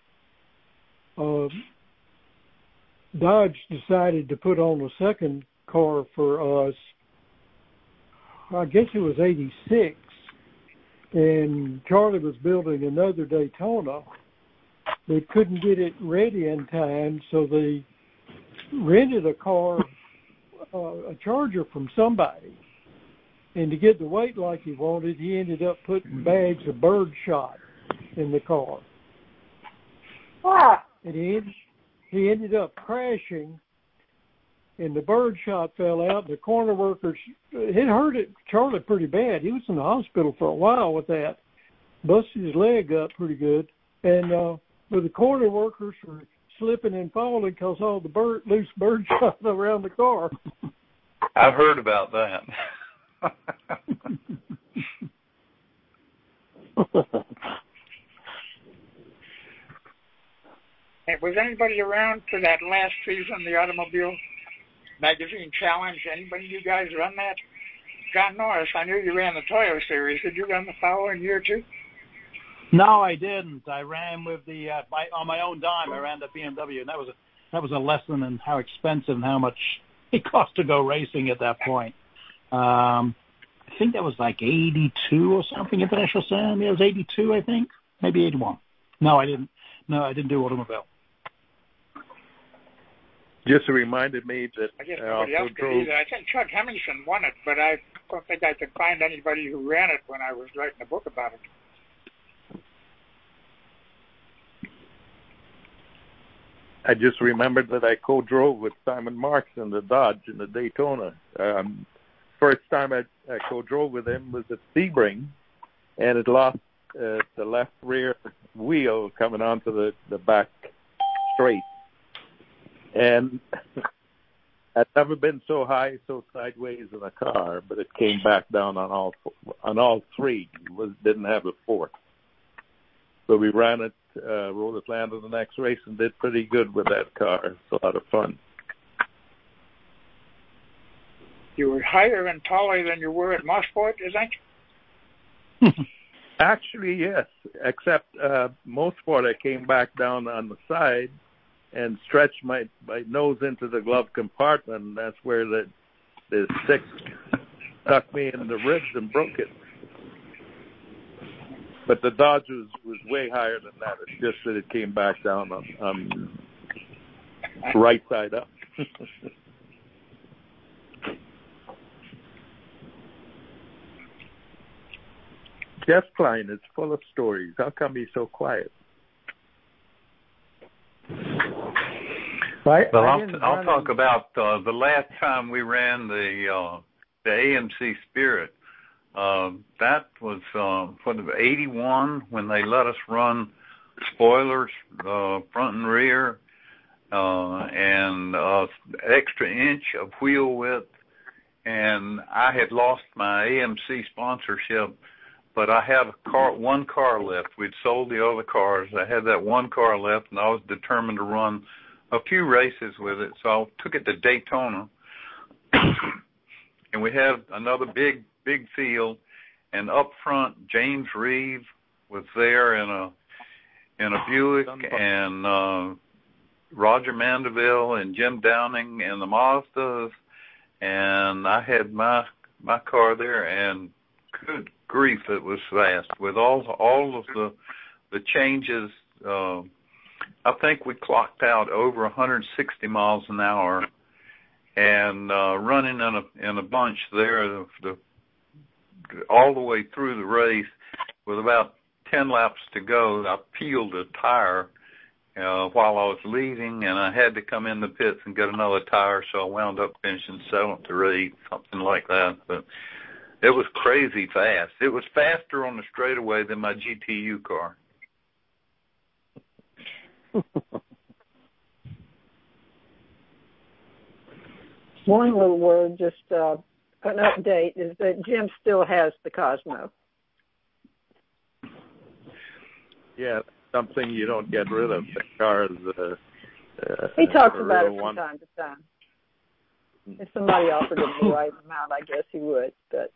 Dodge decided to put on a second car for us, I guess it was '86, and Charlie was building another Daytona. They couldn't get it ready in time, so they rented a car a charger from somebody. And to get the weight like he wanted, he ended up putting bags of bird shot in the car. And he ended up crashing, and the bird shot fell out. The corner workers, it hurt Charlie pretty bad. He was in the hospital for a while with that. Busted his leg up pretty good. And but the corner workers were slipping and falling because all the loose bird shot around the car. I've heard about that. Hey, was anybody around for that last season, the Automobile Magazine Challenge? Anybody you guys run that? John Norris, I knew you ran the Toyo Series. Did you run the following year too? No, I didn't. I ran with the on my own dime. I ran the BMW, and that was a lesson in how expensive and how much it cost to go racing at that point. I think that was like 82 or something, International Sam. Yeah, it was 82, I think. Maybe 81. No, I didn't. No, I didn't do automobile. Just reminded me that I guess nobody else could either. I think Chuck Hemmingson won it, but I don't think I could find anybody who ran it when I was writing a book about it. I just remembered that I co-drove with Simon Marks in the Dodge in the Daytona. First time I co-drove with him was at Sebring, and it lost the left rear wheel coming onto the back straight. And I'd never been so high, so sideways in a car, but it came back down on all three. Didn't have a fourth. So we ran it, rode Atlanta the next race, and did pretty good with that car. It's a lot of fun. You were higher and taller than you were at Mosport, is that? Actually, yes. Except Mosport, I came back down on the side and stretched my nose into the glove compartment. And that's where the stick stuck me in the ribs and broke it. But the Dodge was way higher than that. It's just that it came back down on right side up. Jeff Klein is full of stories. How come he's so quiet? Well, I'll talk about the last time we ran the AMC Spirit. That was 81 when they let us run spoilers, front and rear, and extra inch of wheel width. And I had lost my AMC sponsorship, but I had one car left. We'd sold the other cars. I had that one car left, and I was determined to run a few races with it. So I took it to Daytona, and we had another big field. And up front, James Reeve was there in a Buick, and Roger Mandeville and Jim Downing and the Mazdas, and I had my car there, and good grief, it was fast with all of the changes. I think we clocked out over 160 miles an hour, and running in a bunch there all the way through the race with about 10 laps to go. I peeled a tire while I was leading, and I had to come in the pits and get another tire, so I wound up finishing 7th or 8th, something like that. But it was crazy fast. It was faster on the straightaway than my GTU car. One little word, just an update, is that Jim still has the Cosmo. Yeah, something you don't get rid of. The car is he talks about it from time to time. If somebody offered him the right amount, I guess he would. But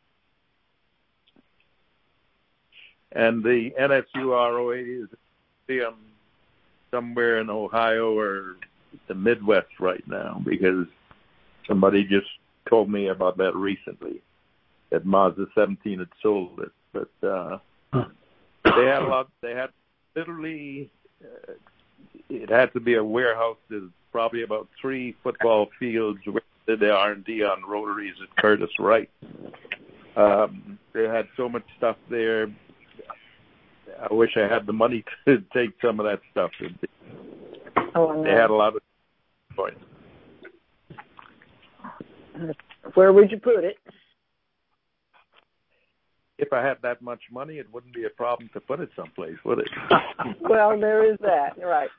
and the NSU R08 is somewhere in Ohio or the Midwest right now, because somebody just told me about that recently, that Mazda 17 had sold it. But they had they had literally, it had to be a warehouse. There's probably about 3 football fields where did the R&D on rotaries at Curtis Wright. They had so much stuff there. I wish I had the money to take some of that stuff. They had a lot of points. Where would you put it? If I had that much money, it wouldn't be a problem to put it someplace, would it? Well, there is that. Right.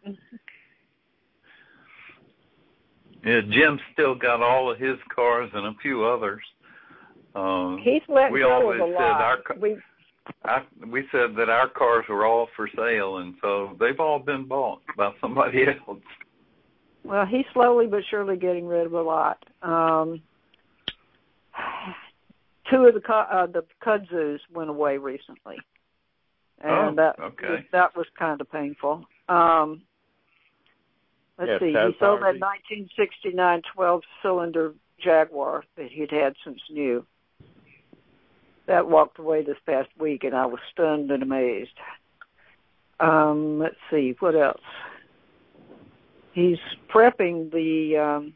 Yeah, Jim's still got all of his cars and a few others. He's let go of a lot. We said that our cars were all for sale, and so they've all been bought by somebody else. Well, he's slowly but surely getting rid of a lot. Two of the kudzus went away recently, and that was kind of painful. Let's see. He sold that 1969 12-cylinder Jaguar that he'd had since new. That walked away this past week, and I was stunned and amazed. Let's see, what else? He's prepping the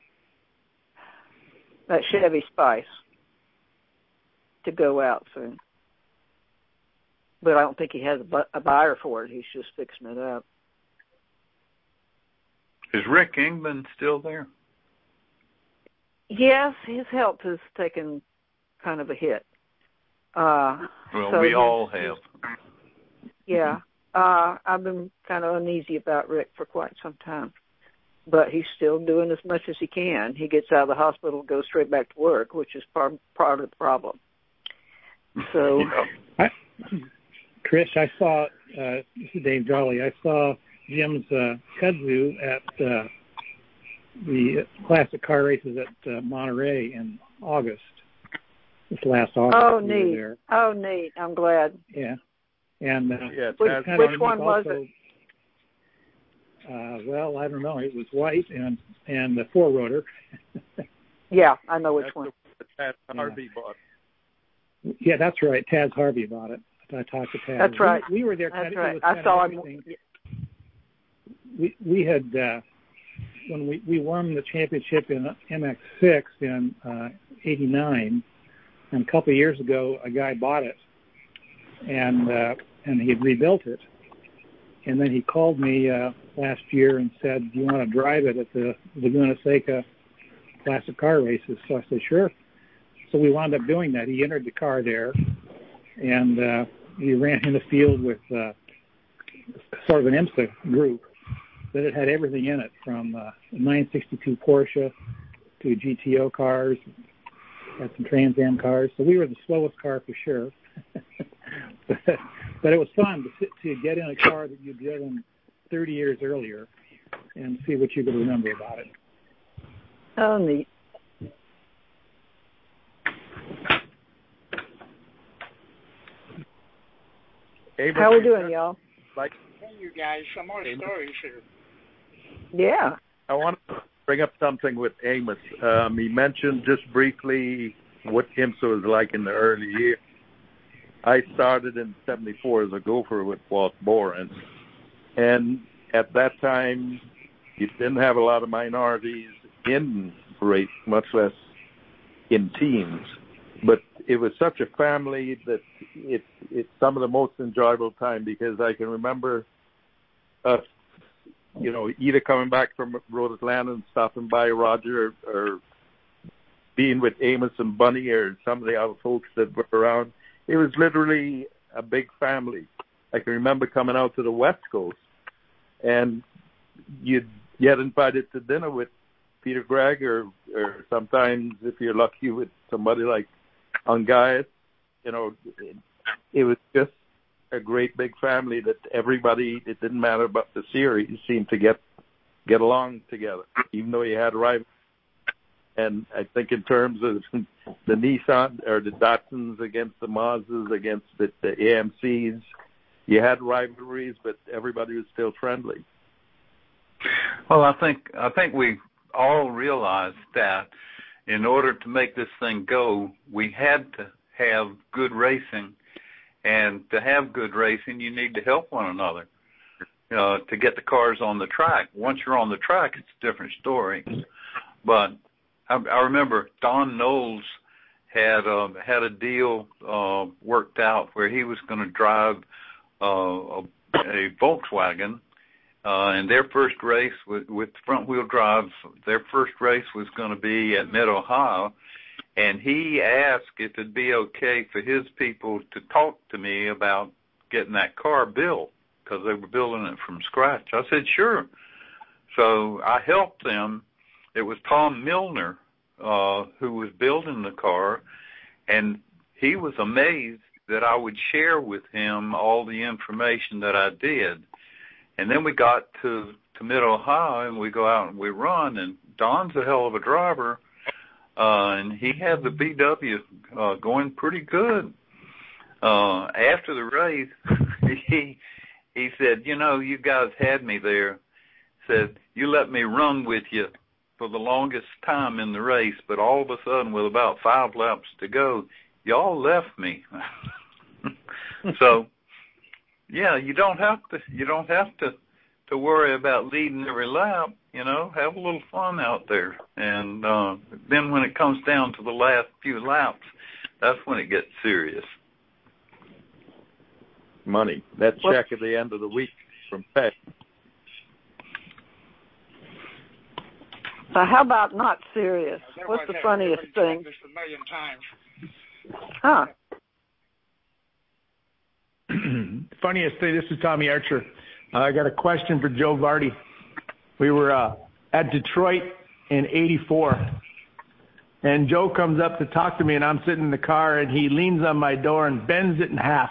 that Chevy Spice to go out soon. But I don't think he has a buyer for it. He's just fixing it up. Is Rick Ingman still there? Yes, his health has taken kind of a hit. Well, so we all have. Yeah. I've been kind of uneasy about Rick for quite some time. But he's still doing as much as he can. He gets out of the hospital and goes straight back to work, which is part of the problem. So, Trish, I saw, this is Dave Jolly, I saw Jim's kudzu at the classic car races at Monterey in August. This last August. Oh, neat. There. Oh, neat. I'm glad. Yeah. And which one was it? Well, I don't know. It was white and the four-rotor. Yeah, I know which one. Taz Harvey bought. Yeah, that's right. Taz Harvey bought it. I talked to Taz. That's right. We were there. That's right. I saw him. We had when we won the championship in MX6 in '89, and a couple of years ago, a guy bought it, and he had rebuilt it, and then he called me last year and said, "Do you want to drive it at the Laguna Seca Classic Car Races?" So I said, "Sure." So we wound up doing that. He entered the car there, and we ran in the field with sort of an IMSA group that it had everything in it, from a 962 Porsche to GTO cars, had some Trans Am cars. So we were the slowest car for sure. But it was fun to get in a car that you'd driven 30 years earlier and see what you could remember about it. Oh, neat. How we doing, y'all? Hey, you guys, some more stories here. Yeah. I want to bring up something with Amos. He mentioned just briefly what IMSA was like in the early years. I started in '74 as a gopher with Walt Boren, and at that time, you didn't have a lot of minorities in race, much less in teams. But it was such a family that it's some of the most enjoyable time, because I can remember us, either coming back from Road Atlanta and stopping by Roger, or being with Amos and Bunny or some of the other folks that were around. It was literally a big family. I can remember coming out to the West Coast, and you'd get invited to dinner with Peter Gregg, or sometimes, if you're lucky, with somebody like Ungaius. It was just a great big family that everybody, it didn't matter about the series, seemed to get along together, even though you had rivals. And I think in terms of the Nissan or the Datsuns against the Mazdas, against the AMCs, you had rivalries, but everybody was still friendly. Well, I think we all realized that in order to make this thing go, we had to have good racing. And to have good racing, you need to help one another to get the cars on the track. Once you're on the track, it's a different story. But I remember Don Knowles had a deal worked out where he was going to drive a Volkswagen, and their first race with front-wheel drive, their first race was going to be at Mid-Ohio, and he asked if it'd be okay for his people to talk to me about getting that car built, because they were building it from scratch. I said, sure. So I helped them. It was Tom Milner who was building the car, and he was amazed that I would share with him all the information that I did. And then we got to Mid-Ohio, and we go out and we run, and Don's a hell of a driver, and he had the VW going pretty good. After the race, he said, you know, you guys had me there. Said, you let me run with you for the longest time in the race, but all of a sudden, with about 5 laps to go, y'all left me. So, yeah, you don't have to worry about leading every lap. You know, have a little fun out there, and then when it comes down to the last few laps, that's when it gets serious. Money. That check at the end of the week from Peck. So how about not serious? What's the funniest thing? This a million times. Huh. Funniest thing, this is Tommy Archer. I got a question for Joe Vardy. We were at Detroit in '84, and Joe comes up to talk to me, and I'm sitting in the car, and he leans on my door and bends it in half.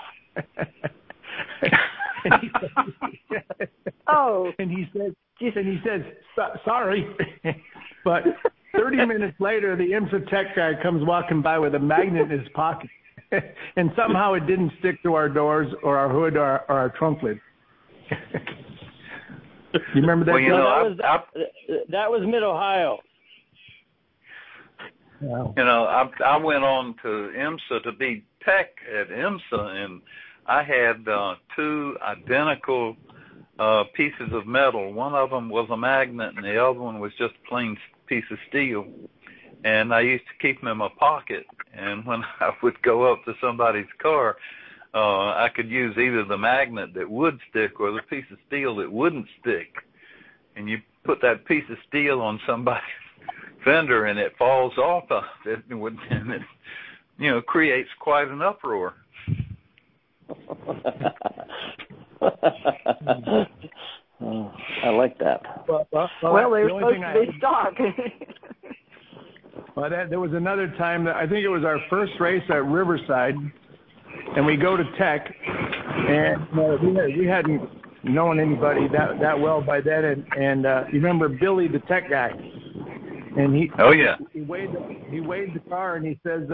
And he says, sorry. But 30 minutes later, the IMSA tech guy comes walking by with a magnet in his pocket. And somehow it didn't stick to our doors or our hood or our trunk lid. You remember that? Well, you know, that was Mid-Ohio. Wow. You know, I went on to IMSA to be tech at IMSA, and I had 2 identical pieces of metal. One of them was a magnet, and the other one was just a plain piece of steel. And I used to keep them in my pocket. And when I would go up to somebody's car, I could use either the magnet that would stick or the piece of steel that wouldn't stick. And you put that piece of steel on somebody's fender, and it falls off of it, and it, you know, creates quite an uproar. I like that. Well, they're supposed to be stock. Well, there was another time that I think it was our first race at Riverside, and we go to Tech, and we hadn't known anybody that well by then, and you remember Billy, the tech guy, and he weighed the car, and he says,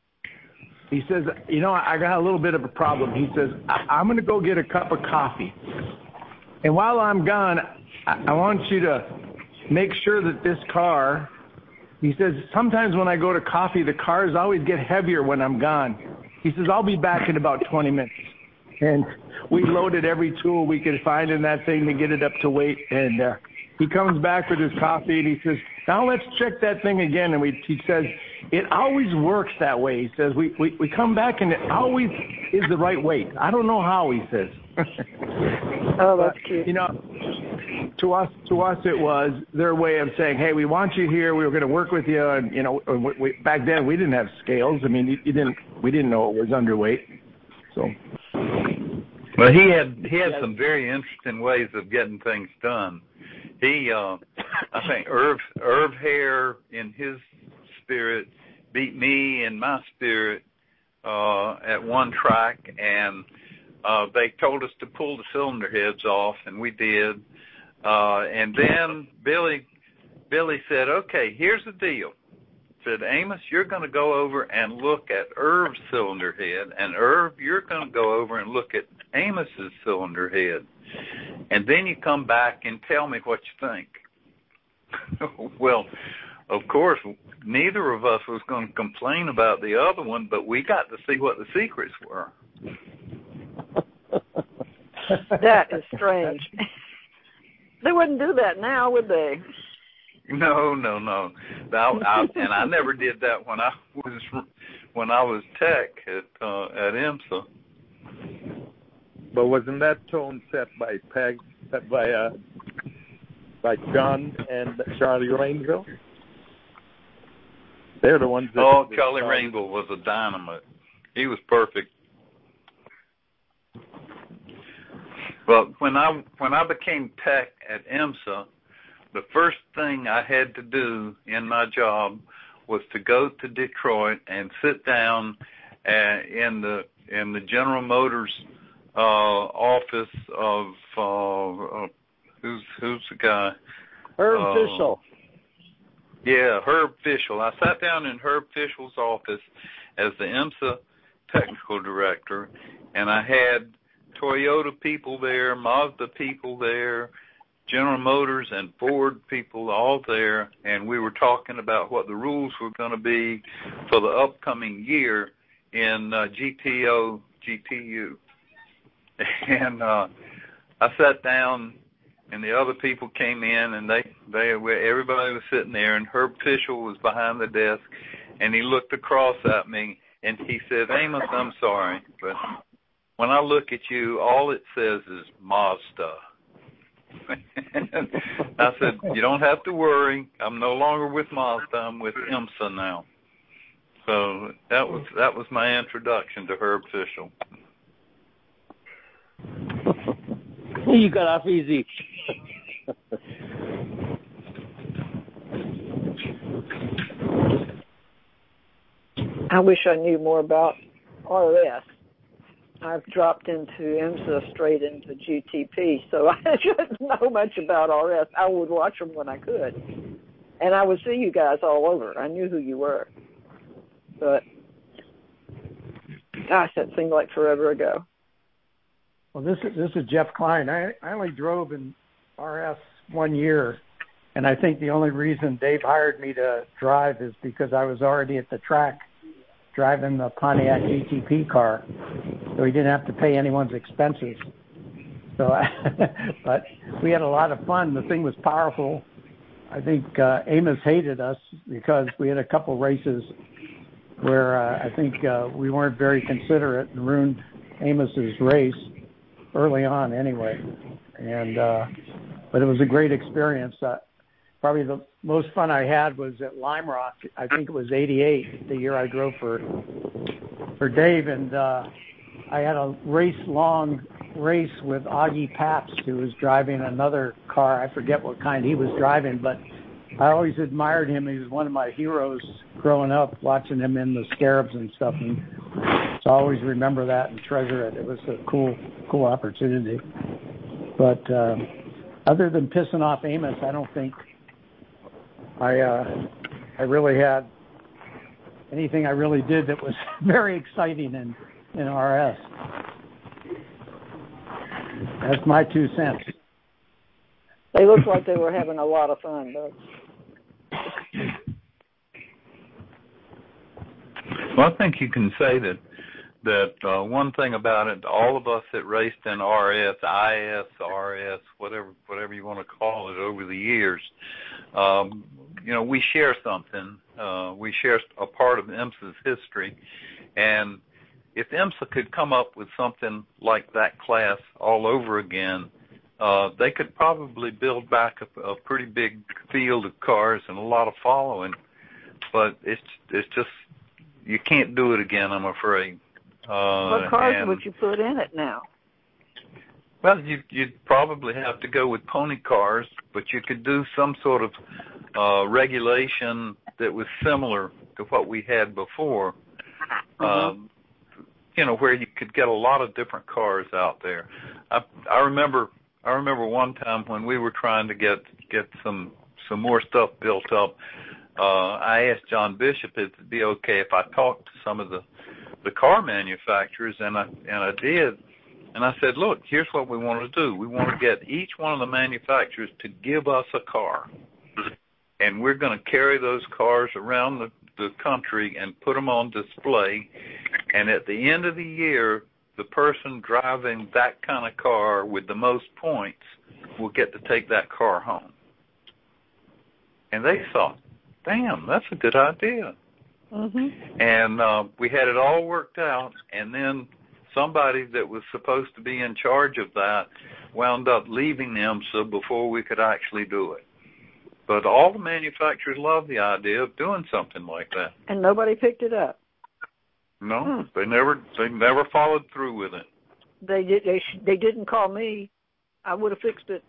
you know, I got a little bit of a problem. He says, I'm going to go get a cup of coffee, and while I'm gone, I want you to make sure that this car. He says, sometimes when I go to coffee, the cars always get heavier when I'm gone. He says, I'll be back in about 20 minutes. And we loaded every tool we could find in that thing to get it up to weight. And he comes back with his coffee, and he says, now let's check that thing again. And he says, it always works that way. He says, we come back, and it always is the right weight. I don't know how, he says. Oh, that's cute. You know, to us, it was their way of saying, "Hey, we want you here. We were going to work with you." And you know, back then we didn't have scales. I mean, we didn't know it was underweight. So, well, he had some very interesting ways of getting things done. He, I think, Irv Hare in his spirit beat me in my spirit at one track, and they told us to pull the cylinder heads off, and we did. And then Billy said, okay, here's the deal. Said, Amos, you're going to go over and look at Irv's cylinder head, and Irv, you're going to go over and look at Amos's cylinder head. And then you come back and tell me what you think. Well, of course, neither of us was going to complain about the other one, but we got to see what the secrets were. That is strange. They wouldn't do that now, would they? No. And I never did that when I was tech at IMSA. But wasn't that tone set by John and Charlie Rainville? They're the ones that... Oh, Charlie Rainville was a dynamite. He was perfect. But when I became tech at IMSA, the first thing I had to do in my job was to go to Detroit and sit down in the General Motors office of who's the guy? Herb Fischel. Yeah, Herb Fischel. I sat down in Herb Fischel's office as the IMSA technical director, and I had Toyota people there, Mazda people there, General Motors and Ford people all there, and we were talking about what the rules were going to be for the upcoming year in GTU. And I sat down, and the other people came in, and everybody was sitting there, and Herb Fischel was behind the desk, and he looked across at me, and he said, "Amos, I'm sorry, but when I look at you, all it says is Mazda." I said, "You don't have to worry. I'm no longer with Mazda. I'm with IMSA now." So that was my introduction to Herb Fischel. You got off easy. I wish I knew more about RS. I've dropped into IMSA straight into GTP, so I shouldn't know much about RS. I would watch them when I could, and I would see you guys all over. I knew who you were, but gosh, that seemed like forever ago. Well, this is Jeff Klein. I only drove in RS 1 year, and I think the only reason Dave hired me to drive is because I was already at the track driving the Pontiac GTP car, so he didn't have to pay anyone's expenses. So, but we had a lot of fun. The thing was powerful. I think Amos hated us because we had a couple races where I think we weren't very considerate and ruined Amos's race early on anyway. And but it was a great experience. Probably the most fun I had was at Lime Rock. I think it was 88, the year I drove for Dave, and I had a long race with Augie Pabst, who was driving another car. I forget what kind he was driving, but I always admired him. He was one of my heroes growing up, watching him in the Scarabs and stuff, and so I always remember that and treasure it. It was a cool opportunity. But other than pissing off Amos, I don't think I really had anything I really did that was very exciting in RS. That's my 2 cents. They looked like they were having a lot of fun, though. Well, I think you can say that one thing about it, all of us that raced in RS, IS, RS, whatever you want to call it, over the years, we share something. We share a part of IMSA's history, and if IMSA could come up with something like that class all over again, they could probably build back a pretty big field of cars and a lot of following. But it's just you can't do it again, I'm afraid. What cars would you put in it now? Well, you'd probably have to go with pony cars, but you could do some sort of regulation that was similar to what we had before. Where you could get a lot of different cars out there. I remember one time when we were trying to get some more stuff built up. I asked John Bishop if it'd be okay if I talked to some of the car manufacturers, and I did. And I said, look, here's what we want to do. We want to get each one of the manufacturers to give us a car, and we're going to carry those cars around the country and put them on display. And at the end of the year, the person driving that kind of car with the most points will get to take that car home. And they thought, damn, that's a good idea. Mm-hmm. And we had it all worked out, and then somebody that was supposed to be in charge of that wound up leaving IMSA before we could actually do it. But all the manufacturers loved the idea of doing something like that. And nobody picked it up. No, they never followed through with it. They didn't call me. I would have fixed it.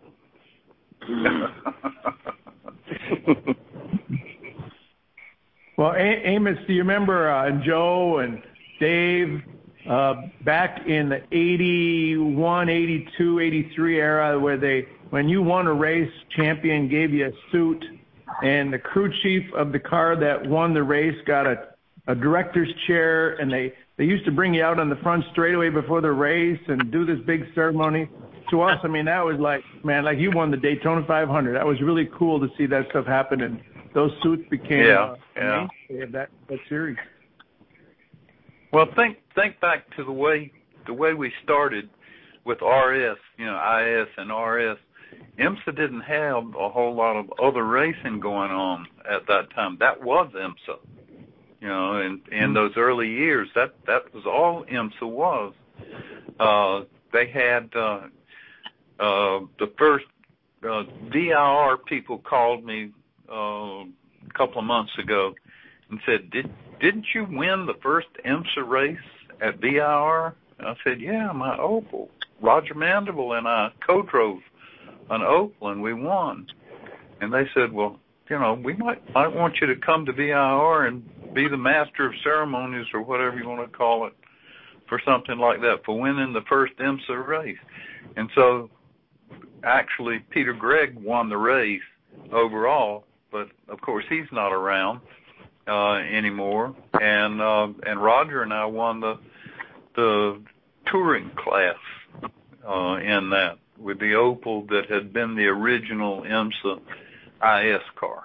Well, Amos, do you remember Joe and Dave back in the 81, 82, 83 era where when you won a race, champion gave you a suit, and the crew chief of the car that won the race got a director's chair, and they used to bring you out on the front straightaway before the race and do this big ceremony. To us, I mean, that was like, man, like you won the Daytona 500. That was really cool to see that stuff happen, and those suits became a mainstay of that series. Well, think back to the way we started with RS, IS and RS. IMSA didn't have a whole lot of other racing going on at that time. That was IMSA. In those early years, that was all IMSA was. They had the first VIR people called me a couple of months ago and said, didn't you win the first IMSA race at VIR? And I said, yeah, my Opel. Roger Mandeville and I co-drove an Opel, and we won. And they said, well, we might want you to come to VIR and be the master of ceremonies or whatever you want to call it for something like that, for winning the first IMSA race. And so actually Peter Gregg won the race overall, but of course he's not around anymore. And Roger and I won the touring class in that with the Opel that had been the original IMSA IS car.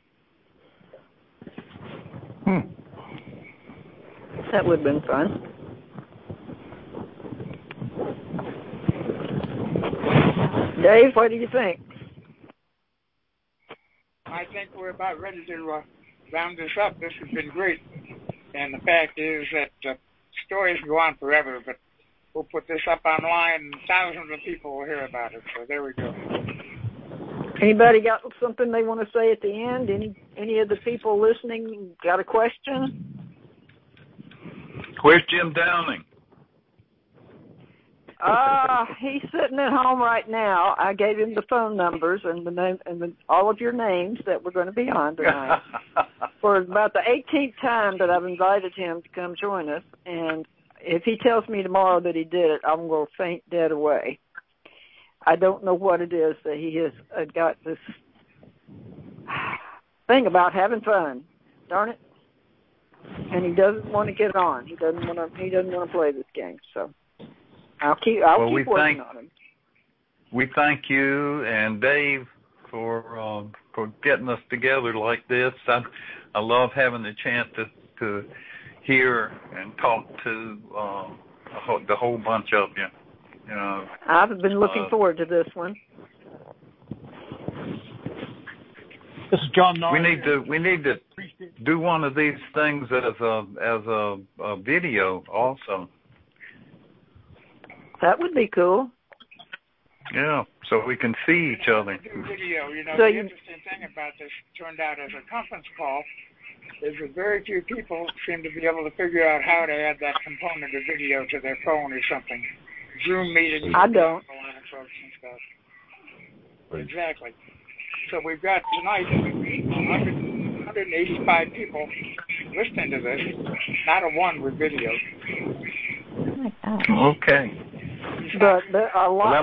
That would have been fun. Dave, what do you think? I think we're about ready to round this up. This has been great. And the fact is that stories go on forever, but we'll put this up online and thousands of people will hear about it. So there we go. Anybody got something they want to say at the end? Any of the people listening got a question? Where's Jim Downing? He's sitting at home right now. I gave him the phone numbers and the name and all of your names that we're going to be on tonight. For about the 18th time that I've invited him to come join us, and if he tells me tomorrow that he did it, I'm going to faint dead away. I don't know what it is that he has got this thing about having fun. Darn it! And he doesn't want to get on. He doesn't want to play this game. So I'll keep working on him. We thank you and Dave for getting us together like this. I love having the chance to hear and talk to the whole bunch of you. I've been looking forward to this one. This is John Norris. We need to do one of these things as a video also. That would be cool. Yeah, so we can see each other. Video, the interesting thing about this turned out as a conference call is that very few people seem to be able to figure out how to add that component of video to their phone or something. Zoom meetings. I don't. Exactly. So we've got tonight 185 people listening to this, not a one with video. Okay. But a lot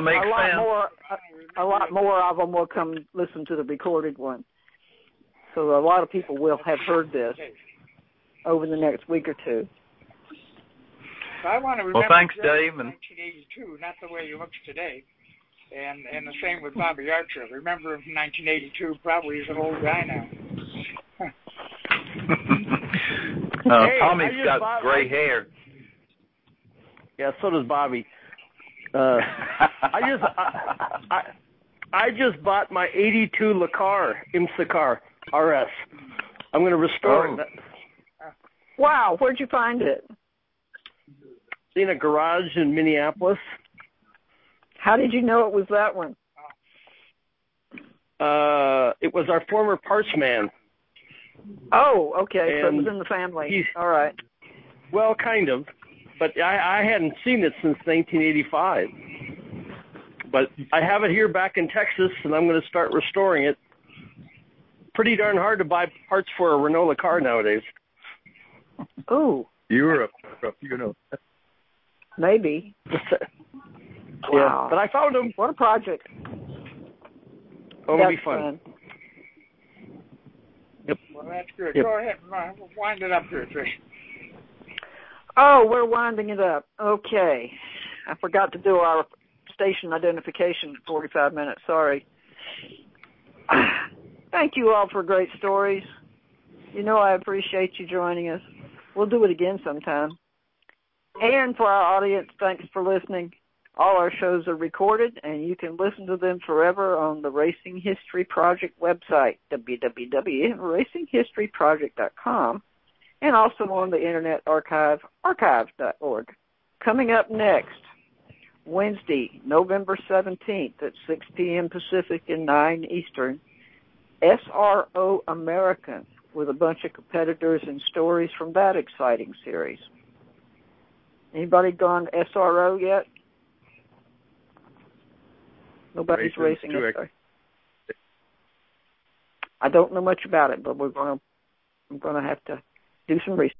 more of them will come listen to the recorded one. So a lot of people will have heard this over the next week or two. So I want to remember thanks, Dave. 1982, not the way he looks today. And the same with Bobby Archer. Remember him from 1982, probably he's an old guy now. Tommy's got gray hair. Yeah, so does Bobby. I just bought my '82 LeCar IMSA car. RS. I'm going to restore it. Wow, where'd you find it? In a garage in Minneapolis. How did you know it was that one? It was our former parts man. Oh, okay. So it And was in the family. All right. Well, kind of. But I hadn't seen it since 1985. But I have it here back in Texas, and I'm going to start restoring it. Pretty darn hard to buy parts for a Renault car nowadays. Oh. Europe, you know. Maybe. Yeah, Wow. but I found them. What a project. It'll be fun. Yep. Well, that's good. Yep. Go ahead. Wind it up here, Trish. Oh, we're winding it up. Okay. I forgot to do our station identification in 45 minutes. Sorry. Thank you all for great stories. You know I appreciate you joining us. We'll do it again sometime. And for our audience, thanks for listening. All our shows are recorded, and you can listen to them forever on the Racing History Project website, www.racinghistoryproject.com, and also on the Internet Archive, archive.org. Coming up next, Wednesday, November 17th at 6 p.m. Pacific and 9 Eastern, SRO American, with a bunch of competitors and stories from that exciting series. Anybody gone SRO yet? Nobody's racing it. I don't know much about it, but I'm going to have to do some research.